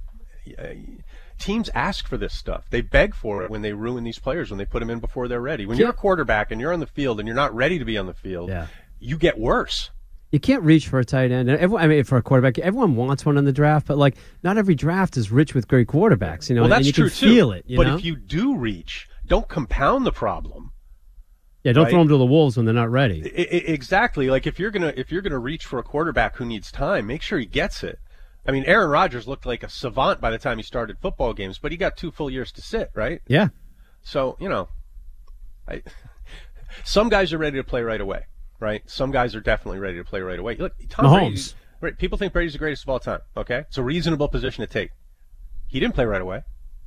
teams ask for this stuff. They beg for it when they ruin these players, when they put them in before they're ready. When Yeah. you're a quarterback and you're on the field and you're not ready to be on the field, Yeah. you get worse. You can't reach for a tight end. And everyone, I mean, for a quarterback, everyone wants one in the draft, but like, not every draft is rich with great quarterbacks. You know, Well, that's and you true can too. feel it. You but know? if you do reach, don't compound the problem. yeah, don't right? throw them to the wolves when they're not ready. I, I, exactly. Like if you're gonna if you're gonna reach for a quarterback who needs time, make sure he gets it. I mean, Aaron Rodgers looked like a savant by the time he started football games, but he got two full years to sit, right? Yeah, So you know, I, some guys are ready to play right away, right? Some guys are definitely ready to play right away. Look, Tom Mahomes. Brady, right? People think Brady's the greatest of all time. Okay, it's a reasonable position to take. He didn't play right away.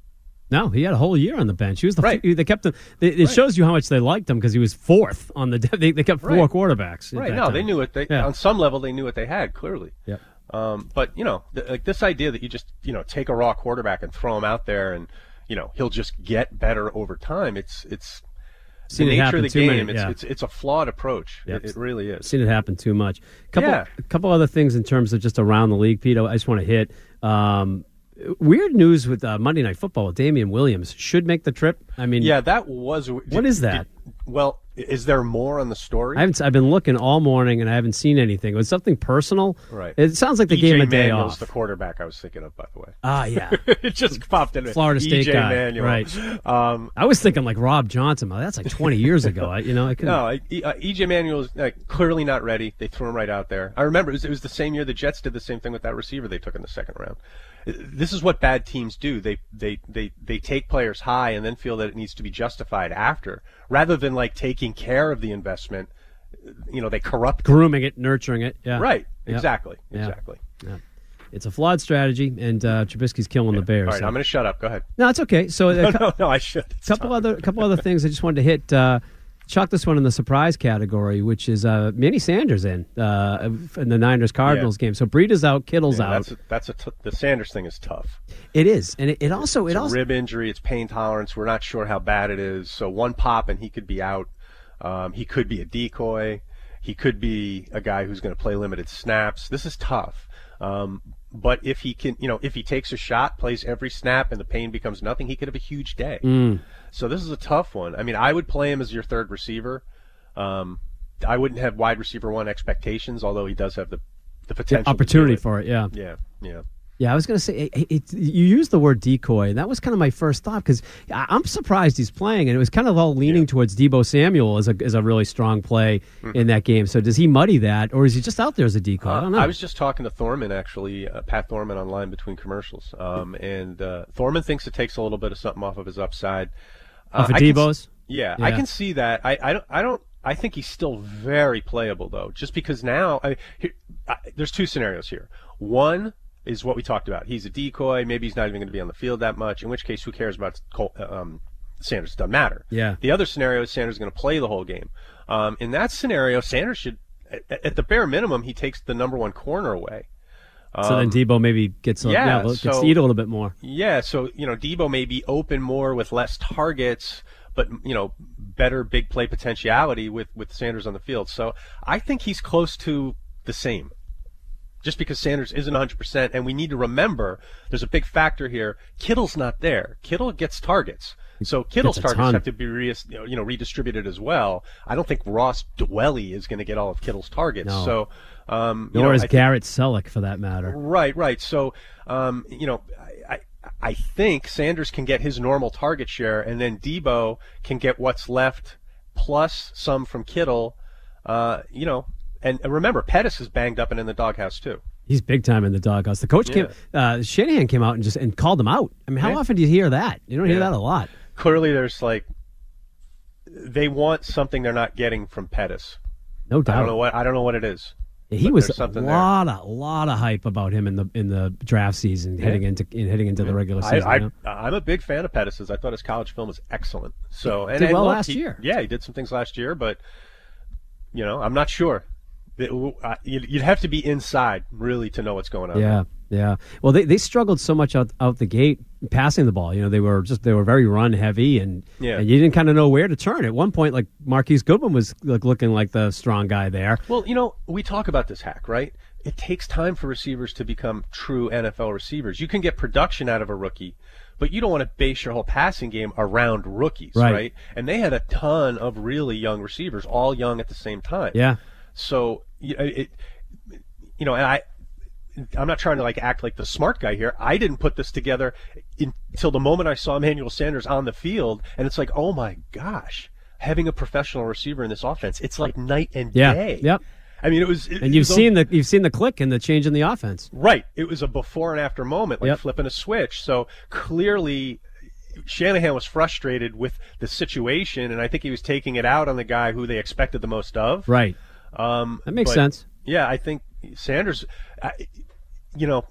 no, he had a whole year on the bench. He was the Right. they kept him. They, it Right. shows you how much they liked him because he was fourth on the. They, they kept four Right. quarterbacks. at Right? that No, time. they knew it. They, Yeah. On some level, they knew what they had. Clearly. Yep. Um, but you know, th- like this idea that you just you know take a raw quarterback and throw him out there, and you know he'll just get better over time. It's it's Seen the it nature happen of the too game. many- it's, yeah. it's it's a flawed approach. Yep. It, it really is. Seen it happen too much. Couple, Yeah. couple other things in terms of just around the league, Pete. I just want to hit. Um, weird news with uh, Monday Night Football. Damian Williams should make the trip. I mean, Yeah, that was. Did, What is that? did- well, is there more on the story? I haven't. I've been looking all morning and I haven't seen anything. Was something personal? Right. It sounds like they E gave J him a day Manuel's off. the quarterback I was thinking of, by the way. Ah, yeah. It just popped into Florida State E J guy, Manuel. right. Um, I was thinking like Rob Johnson. Well, that's like twenty years ago. I, you know, I couldn't. No, I- E- uh, E J Manuel is uh, clearly not ready. They threw him right out there. I remember it was, it was the same year the Jets did the same thing with that receiver they took in the second round. Uh, This is what bad teams do. They they they they take players high and then feel that it needs to be justified after, rather than like taking care of the investment. You know, they corrupt. Grooming it, nurturing it. Yeah. Right. Yep. Exactly. Yeah. Exactly. Yeah. It's a flawed strategy, and uh, Trubisky's killing the Bears. All right, so- I'm going to shut up. Go ahead. No, it's okay. So a No, cou- no, no. I should. It's couple time. other couple other things I just wanted to hit. Uh, chalk this one in the surprise category, which is uh, Manny Sanders in uh, in the Niners Cardinals game. So Breida's out, Kittle's Yeah, out. that's a, that's a t- the Sanders thing is tough. It is, and it, it also it It's a also rib injury. It's pain tolerance. We're not sure how bad it is. So one pop and he could be out. Um, he could be a decoy. He could be a guy who's going to play limited snaps. This is tough. Um, but if he can, you know, if he takes a shot, plays every snap, and the pain becomes nothing, he could have a huge day. Mm. So this is a tough one. I mean, I would play him as your third receiver. Um, I wouldn't have wide receiver one expectations, although he does have the the potential to do opportunity it. for it. Yeah. Yeah, yeah. Yeah, I was going to say, it, it, you used the word decoy, and that was kind of my first thought, because I'm surprised he's playing, and it was kind of all leaning Yeah. towards Deebo Samuel as a, as a really strong play Mm-hmm. in that game. So does he muddy that, or is he just out there as a decoy? I don't know. Uh, I was just talking to Thorman, actually, uh, Pat Thorman online between commercials, um, and uh, Thorman thinks it takes a little bit of something off of his upside. Uh, Off of I can s- Deebo's? yeah, Yeah. I can see that. I, I don't. I don't. I think he's still very playable, though, just because now I, here, I, there's two scenarios here. One is what we talked about. He's a decoy. Maybe he's not even going to be on the field that much. In which case, who cares about Col- um, Sanders? It doesn't matter. Yeah. The other scenario is Sanders is going to play the whole game. Um, in that scenario, Sanders should, at, at the bare minimum, he takes the number one corner away. so then Deebo maybe gets, a, yeah, yeah, gets so- to eat a little bit more. Yeah, so you know, Deebo may be open more with less targets, but you know, better big play potentiality with with Sanders on the field. So I think he's close to the same. Just because Sanders isn't one hundred percent, and we need to remember there's a big factor here. Kittle's not there. Kittle gets targets, so Kittle's Gets a targets ton. have to be re- you know, you know redistributed as well. I don't think Ross Dwelly is going to get all of Kittle's targets. No. So, um, you Nor know, is I think- Garrett Selleck, for that matter. Right, right. So, um, you know, I, I, I think Sanders can get his normal target share, and then Deebo can get what's left plus some from Kittle. Uh, you know, and remember, Pettis is banged up and in the doghouse too. He's big time in the doghouse. The coach came, uh, Shanahan came out and just and called him out. I mean, how Yeah. often do you hear that? You don't hear Yeah. that a lot. Clearly, there's like they want something they're not getting from Pettis. No doubt. I don't know what I don't know what it is. He but was there's a something lot of lot of hype about him in the in the draft season, Yeah. heading into in, heading into the regular I, season. I, you know? I'm a big fan of Pettis. I thought his college film was excellent. So and, Did and well look, last he- year. Yeah, he did some things last year, but you know, I'm not sure. It- uh, You'd you'd have to be inside really to know what's going on. Yeah, yeah. Well, they, they struggled so much out out the gate passing the ball. You know, they were just they were very run heavy, and, Yeah. and you didn't kind of know where to turn. At one point, like Marquise Goodwin was like looking like the strong guy there. Well, you know, we talk about this hack, right? It takes time for receivers to become true N F L receivers. You can get production out of a rookie, but you don't want to base your whole passing game around rookies, Right. right? And they had a ton of really young receivers, all young at the same time. Yeah, So, you know, it, you know, and I, I'm not trying to like act like the smart guy here. I didn't put this together in, until the moment I saw Emmanuel Sanders on the field, and it's like, oh my gosh, having a professional receiver in this offense, it's like night and yeah, day. yep. I mean, it was. It, And you've it was a- seen the you've seen the click and the change in the offense. right. It was a before and after moment, like Yep. flipping a switch. So clearly, Shanahan was frustrated with the situation, and I think he was taking it out on the guy who they expected the most of. Right. Um, That makes but, sense. Yeah, I think Sanders, I, you know,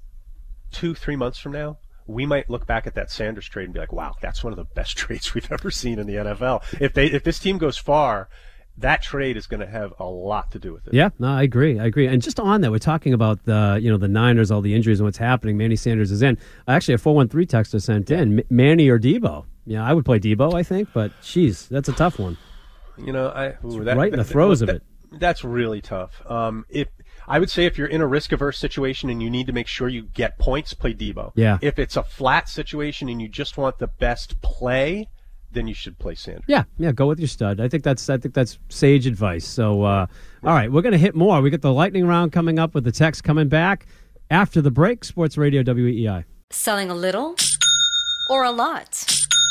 two, three months from now, we might look back at that Sanders trade and be like, wow, that's one of the best trades we've ever seen in the N F L. If they, if this team goes far, that trade is going to have a lot to do with it. Yeah, no, I agree. I agree. And just on that, we're talking about the you know the Niners, all the injuries and what's happening. Manny Sanders is in. Actually, a four one three texter sent in M- Manny or Debo. Yeah, I would play Debo, I think, but geez, that's a tough one. You know, I ooh, that, right in the that- throes that, of it. That's really tough. Um, if I would say if you're in a risk-averse situation and you need to make sure you get points, play Debo. Yeah. If it's a flat situation and you just want the best play, then you should play Sanders. Yeah, yeah, go with your stud. I think that's I think that's sage advice. So, uh, all right, we're going to hit more. We got the lightning round coming up with the text coming back after the break. Sports Radio W E I. Selling a little or a lot?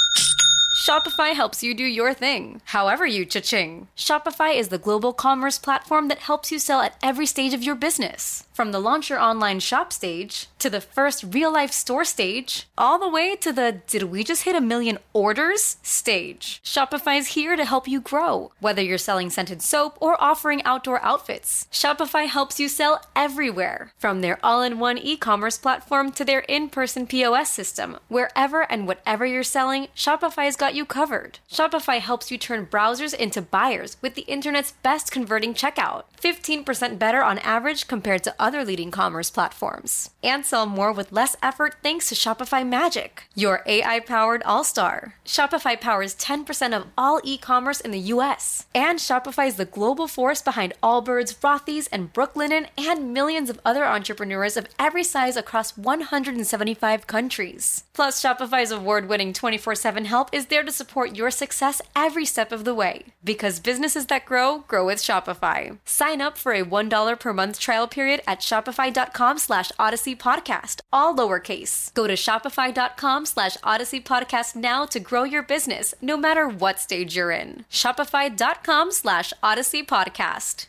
Shopify helps you do your thing, however you cha-ching. Shopify is the global commerce platform that helps you sell at every stage of your business. From the launch your online shop stage, to the first real-life store stage, all the way to the did we just hit a million orders stage. Shopify's here to help you grow. Whether you're selling scented soap or offering outdoor outfits, Shopify helps you sell everywhere. From their all-in-one e-commerce platform to their in-person P O S system, wherever and whatever you're selling, Shopify's got you covered. Shopify helps you turn browsers into buyers with the internet's best converting checkout. fifteen percent better on average compared to other leading commerce platforms. And sell more with less effort thanks to Shopify Magic, your A I-powered all-star. Shopify powers ten percent of all e-commerce in the U S. And Shopify is the global force behind Allbirds, Rothy's, and Brooklinen, and millions of other entrepreneurs of every size across one hundred seventy-five countries. Plus, Shopify's award-winning twenty-four seven help is there to support your success every step of the way. Because businesses that grow, grow with Shopify. Sign up for a one dollar per month trial period at shopify.com slash Odyssey Podcast, all lowercase. Go to shopify.com slash Odyssey Podcast now to grow your business, no matter what stage you're in. Shopify.com slash Odyssey Podcast.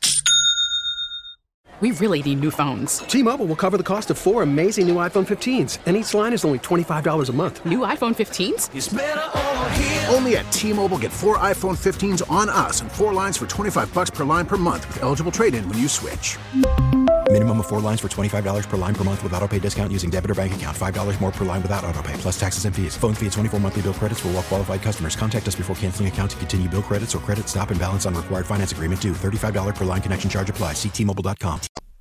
We really need new phones. T-Mobile will cover the cost of four amazing new iPhone fifteens, and each line is only twenty-five dollars a month. New iPhone fifteens? It's better over here. Only at T-Mobile, get four iPhone fifteens on us and four lines for twenty-five bucks per line per month with eligible trade-in when you switch. Minimum of four lines for twenty-five dollars per line per month with autopay discount using debit or bank account. five dollars more per line without autopay, plus taxes and fees. Phone fee at twenty-four monthly bill credits for well-qualified customers. Contact us before canceling account to continue bill credits or credit stop and balance on required finance agreement due. thirty-five dollars per line connection charge applies. See T Mobile dot com.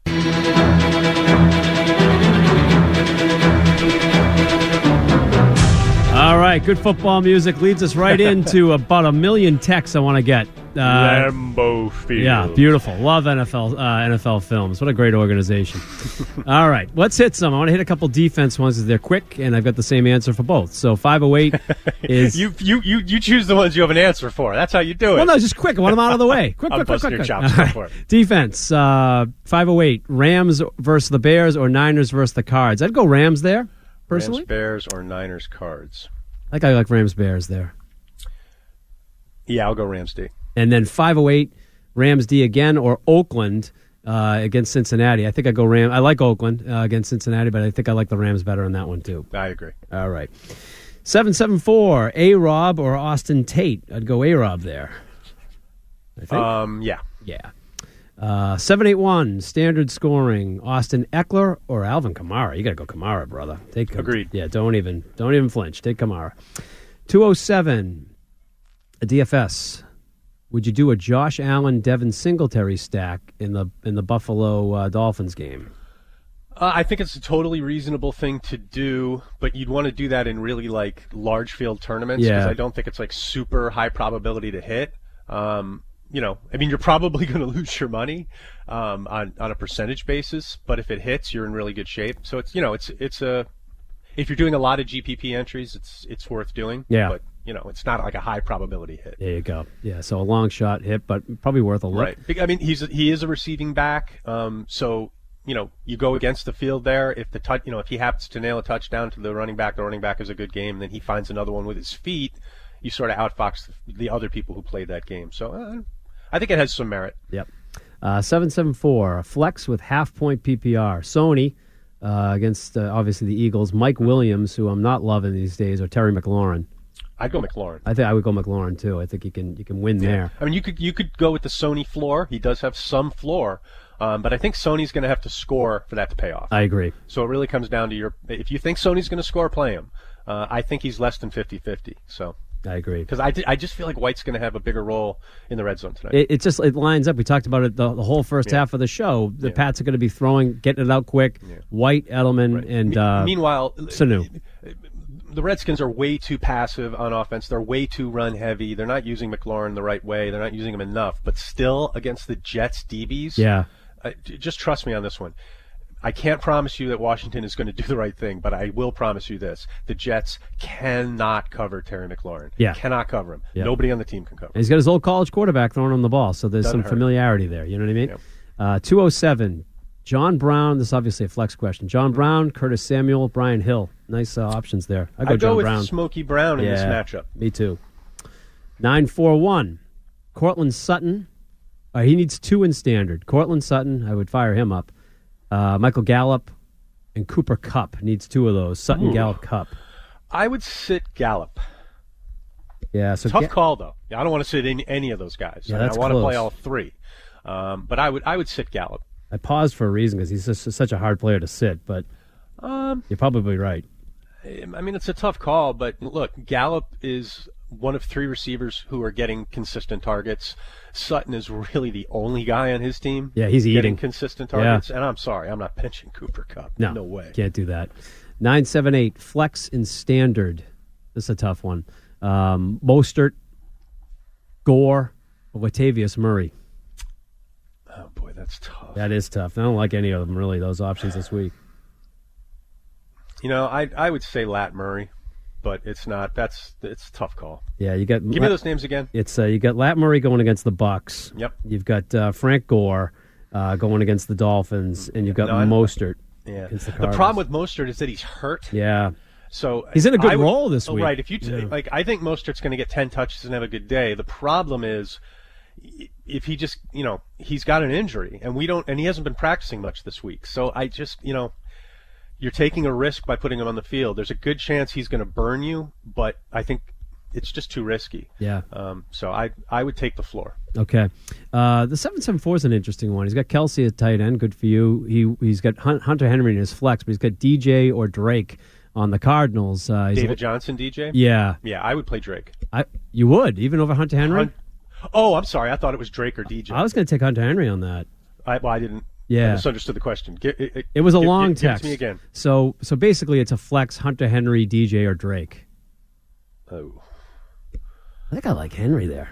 All right, good football music leads us right into about a million texts I want to get. Uh, Lambeau Field. Yeah, beautiful. Love N F L uh, N F L films. What a great organization. All right, let's hit some. I want to hit a couple defense ones because they're quick, and I've got the same answer for both. So five oh eight is... you, you, you, you choose the ones you have an answer for. That's how you do it. Well, no, just quick. I want them out of the way. Quick, I'm quick, quick, busting quick. your quick. chops. All Go for right. it. Defense, uh, five oh eight, Rams versus the Bears or Niners versus the Cards. I'd go Rams there, personally. Rams, Bears, or Niners, Cards. I think I like Rams, Bears there. Yeah, I'll go Rams D. And then five oh eight, Rams D again, or Oakland uh, against Cincinnati. I think I go Ram. I like Oakland uh, against Cincinnati, but I think I like the Rams better on that one too. I agree. All right. seven seven four, A-Rob or Austin Tate. I'd go A-Rob there. I think. Um, yeah. Yeah. Uh, seven eight one, standard scoring. Austin Eckler or Alvin Kamara? You got to go Kamara, brother. Take Agreed. Yeah, don't even don't even flinch. Take Kamara. two oh seven, a D F S. Would you do a Josh Allen, Devin Singletary stack in the in the Buffalo uh, Dolphins game? Uh, I think it's a totally reasonable thing to do, but you'd want to do that in really like large field tournaments because Yeah. I don't think it's like super high probability to hit. Um, you know, I mean, you're probably going to lose your money um, on on a percentage basis, but if it hits, you're in really good shape. So it's you know, it's it's a if you're doing a lot of G P P entries, it's it's worth doing. Yeah. But you know, it's not like a high probability hit. There you go. Yeah, so a long shot hit, but probably worth a look. Right. Be- I mean, he's he is a receiving back, um, so you know you go against the field there. If the touch, you know, if he happens to nail a touchdown to the running back, the running back has a good game. And then he finds another one with his feet. You sort of outfox the, the other people who played that game. So uh, I think it has some merit. Yep. Uh, seven seven four, a flex with half point P P R. Sony uh, against uh, obviously the Eagles. Mike Williams, who I'm not loving these days, or Terry McLaurin. I'd go McLaurin. I think I would go McLaurin too. I think you can you can win there. I mean, you could you could go with the Sony floor. He does have some floor, um, but I think Sony's going to have to score for that to pay off. I agree. So it really comes down to your. If you think Sony's going to score, play him. Uh, I think he's less than fifty-fifty. So I agree. because I, I just feel like White's going to have a bigger role in the red zone tonight. It, it just it lines up. We talked about it the, the whole first Yeah. half of the show. The Yeah. Pats are going to be throwing, getting it out quick. Yeah. White, Edelman, and uh, Meanwhile, Sanu. the Redskins are way too passive on offense. They're way too run heavy. They're not using McLaurin the right way. They're not using him enough. But still, against the Jets D Bs, Yeah. uh, j- just trust me on this one. I can't promise you that Washington is going to do the right thing, but I will promise you this: the Jets cannot cover Terry McLaurin. Yeah. Cannot cover him. Yeah. Nobody on the team can cover him. And he's got his old college quarterback throwing him the ball, so there's Doesn't some hurt. familiarity there. You know what I mean? Yep. Uh, two oh seven, John Brown. This is obviously a flex question. John Brown, Curtis Samuel, Brian Hill. Nice uh, options there. I go I'd John go with Brown. Smokey Brown in yeah, this matchup. Me too. nine four one, Cortland Sutton. Uh, he needs two in standard. Cortland Sutton, I would fire him up. Uh, Michael Gallup and Cooper Kupp needs two of those. Sutton, Ooh. Gallup, Kupp. I would sit Gallup. Yeah, so Tough Ga- call though. Yeah, I don't want to sit in any of those guys. Yeah, I, mean, that's I want to play close. all three. Um, but I would I would sit Gallup. I paused for a reason because he's just such a hard player to sit, but Um, you're probably right. I mean, it's a tough call, but look, Gallup is one of three receivers who are getting consistent targets. Sutton is really the only guy on his team Yeah, he's getting eating. consistent Yeah. targets. And I'm sorry, I'm not benching Cooper Kupp. No, no way. Can't do that. nine seven eight, flex in standard. This is a tough one. Um, Mostert, Gore, or Latavius Murray. Oh, boy, that's tough. That is tough. I don't like any of them, really, those options this week. You know, I I would say Lat Murray, but it's not. That's it's a tough call. Yeah, you got. Give me those names again. It's uh, you got Lat Murray going against the Bucks. Yep. You've got uh, Frank Gore uh, going against the Dolphins, and you've got No, I- Mostert Yeah. against the The Cardinals. problem with Mostert is that he's hurt. Yeah. So He's in a good I would- role this oh, week. Right. If you t- Yeah. like, I think Mostert's going to get ten touches and have a good day. The problem is, i- if he just, you know, he's got an injury, and we don't, and he hasn't been practicing much this week. So I just, you know, you're taking a risk by putting him on the field. There's a good chance he's going to burn you, but I think it's just too risky. Yeah. Um, so I I would take the floor. Okay. Uh, the seven seven four is an interesting one. He's got Kelsey at tight end. Good for you. He, he's got Hun- Hunter Henry in his flex, but he's got D J or Drake on the Cardinals. Uh, he's David a- Johnson, D J. Yeah. Yeah, I would play Drake. I, you would, even over Hunter Henry? Hun- oh, I'm sorry. I thought it was Drake or D J. I was going to take Hunter Henry on that. I, well, I didn't. Yeah. I misunderstood the question. Gi- it, it, It was a give- long give, give it text. to me again. So, so basically, it's a flex: Hunter Henry, D J, or Drake. Oh. I think I like Henry there.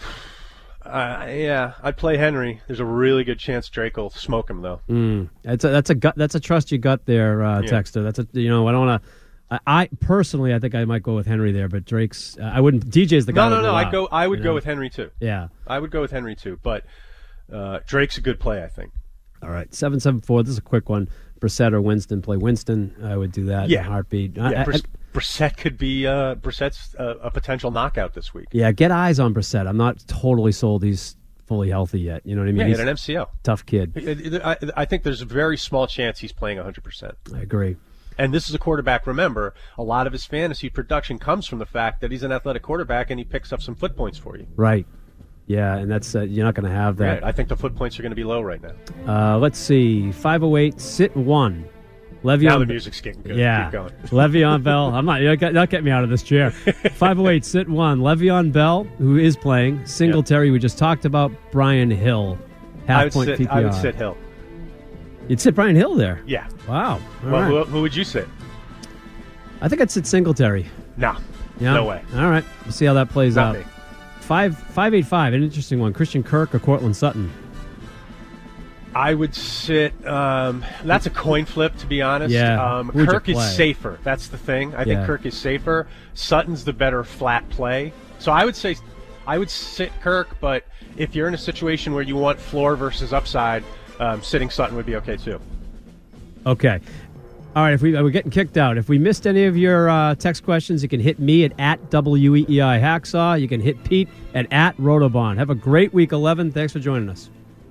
Uh, yeah, I'd play Henry. There's a really good chance Drake will smoke him, though. Mm. That's a that's a gut, that's a trust you got there, uh, Yeah. Texter. That's a you know I don't want to. I, I personally I think I might go with Henry there, but Drake's uh, I wouldn't. D J's the guy. No, no, would no. rule I'd out, go. I would you go know? with Henry too. Yeah. I would go with Henry too. But uh, Drake's a good play, I think. All right, seven seven four. This is a quick one. Brissett or Winston? Play Winston. I would do that. in Yeah. a heartbeat. Yeah, I- I- Briss- Brissett could be. Uh, Brissett's a, a potential knockout this week. yeah, get eyes on Brissett. I'm not totally sold he's fully healthy yet. You know what I mean? Yeah, he He's had an M C L. tough kid. I, I think there's a very small chance he's playing one hundred percent. I agree. And this is a quarterback, remember, a lot of his fantasy production comes from the fact that he's an athletic quarterback and he picks up some foot points for you. Right. Yeah, and that's uh, you're not going to have that. Right. I think the foot points are going to be low right now. Uh, let's see, five oh eight, sit one. Le'Veon, now the music's getting good. Yeah, Keep going. Le'Veon Bell. I'm not. You're not getting me out of this chair. five oh eight, sit one. Le'Veon Bell, who is playing. Singletary, yep. we just talked about. Brian Hill, half I would point sit, P P R. I would sit Hill. You'd sit Brian Hill there? Yeah. Wow. All well, right. who, who would you sit? I think I'd sit Singletary. No. Yeah? No way. All right. We'll see how that plays Not out. me. Five five eight five. An interesting one. Christian Kirk or Cortland Sutton? I would sit. Um, that's a coin flip, to be honest. Yeah. Um, Who'd Kirk you is play? safer. That's the thing. I Yeah. think Kirk is safer. Sutton's the better flat play. So I would say, I would sit Kirk. But if you're in a situation where you want floor versus upside, um, sitting Sutton would be okay too. Okay. All right. If we we're getting kicked out. If we missed any of your uh, text questions, you can hit me at at W E E I Hacksaw. You can hit Pete at at Rotobon. Have a great week eleven. Thanks for joining us.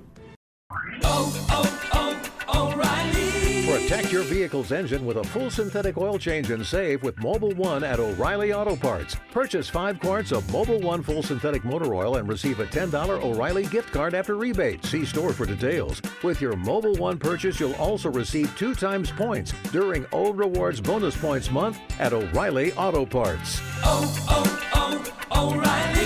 Protect your vehicle's engine with a full synthetic oil change and save with Mobil one at O'Reilly Auto Parts. Purchase five quarts of Mobil one full synthetic motor oil and receive a ten dollars O'Reilly gift card after rebate. See store for details. With your Mobil one purchase, you'll also receive two times points during O Rewards Bonus Points Month at O'Reilly Auto Parts. Oh, oh, oh, O'Reilly.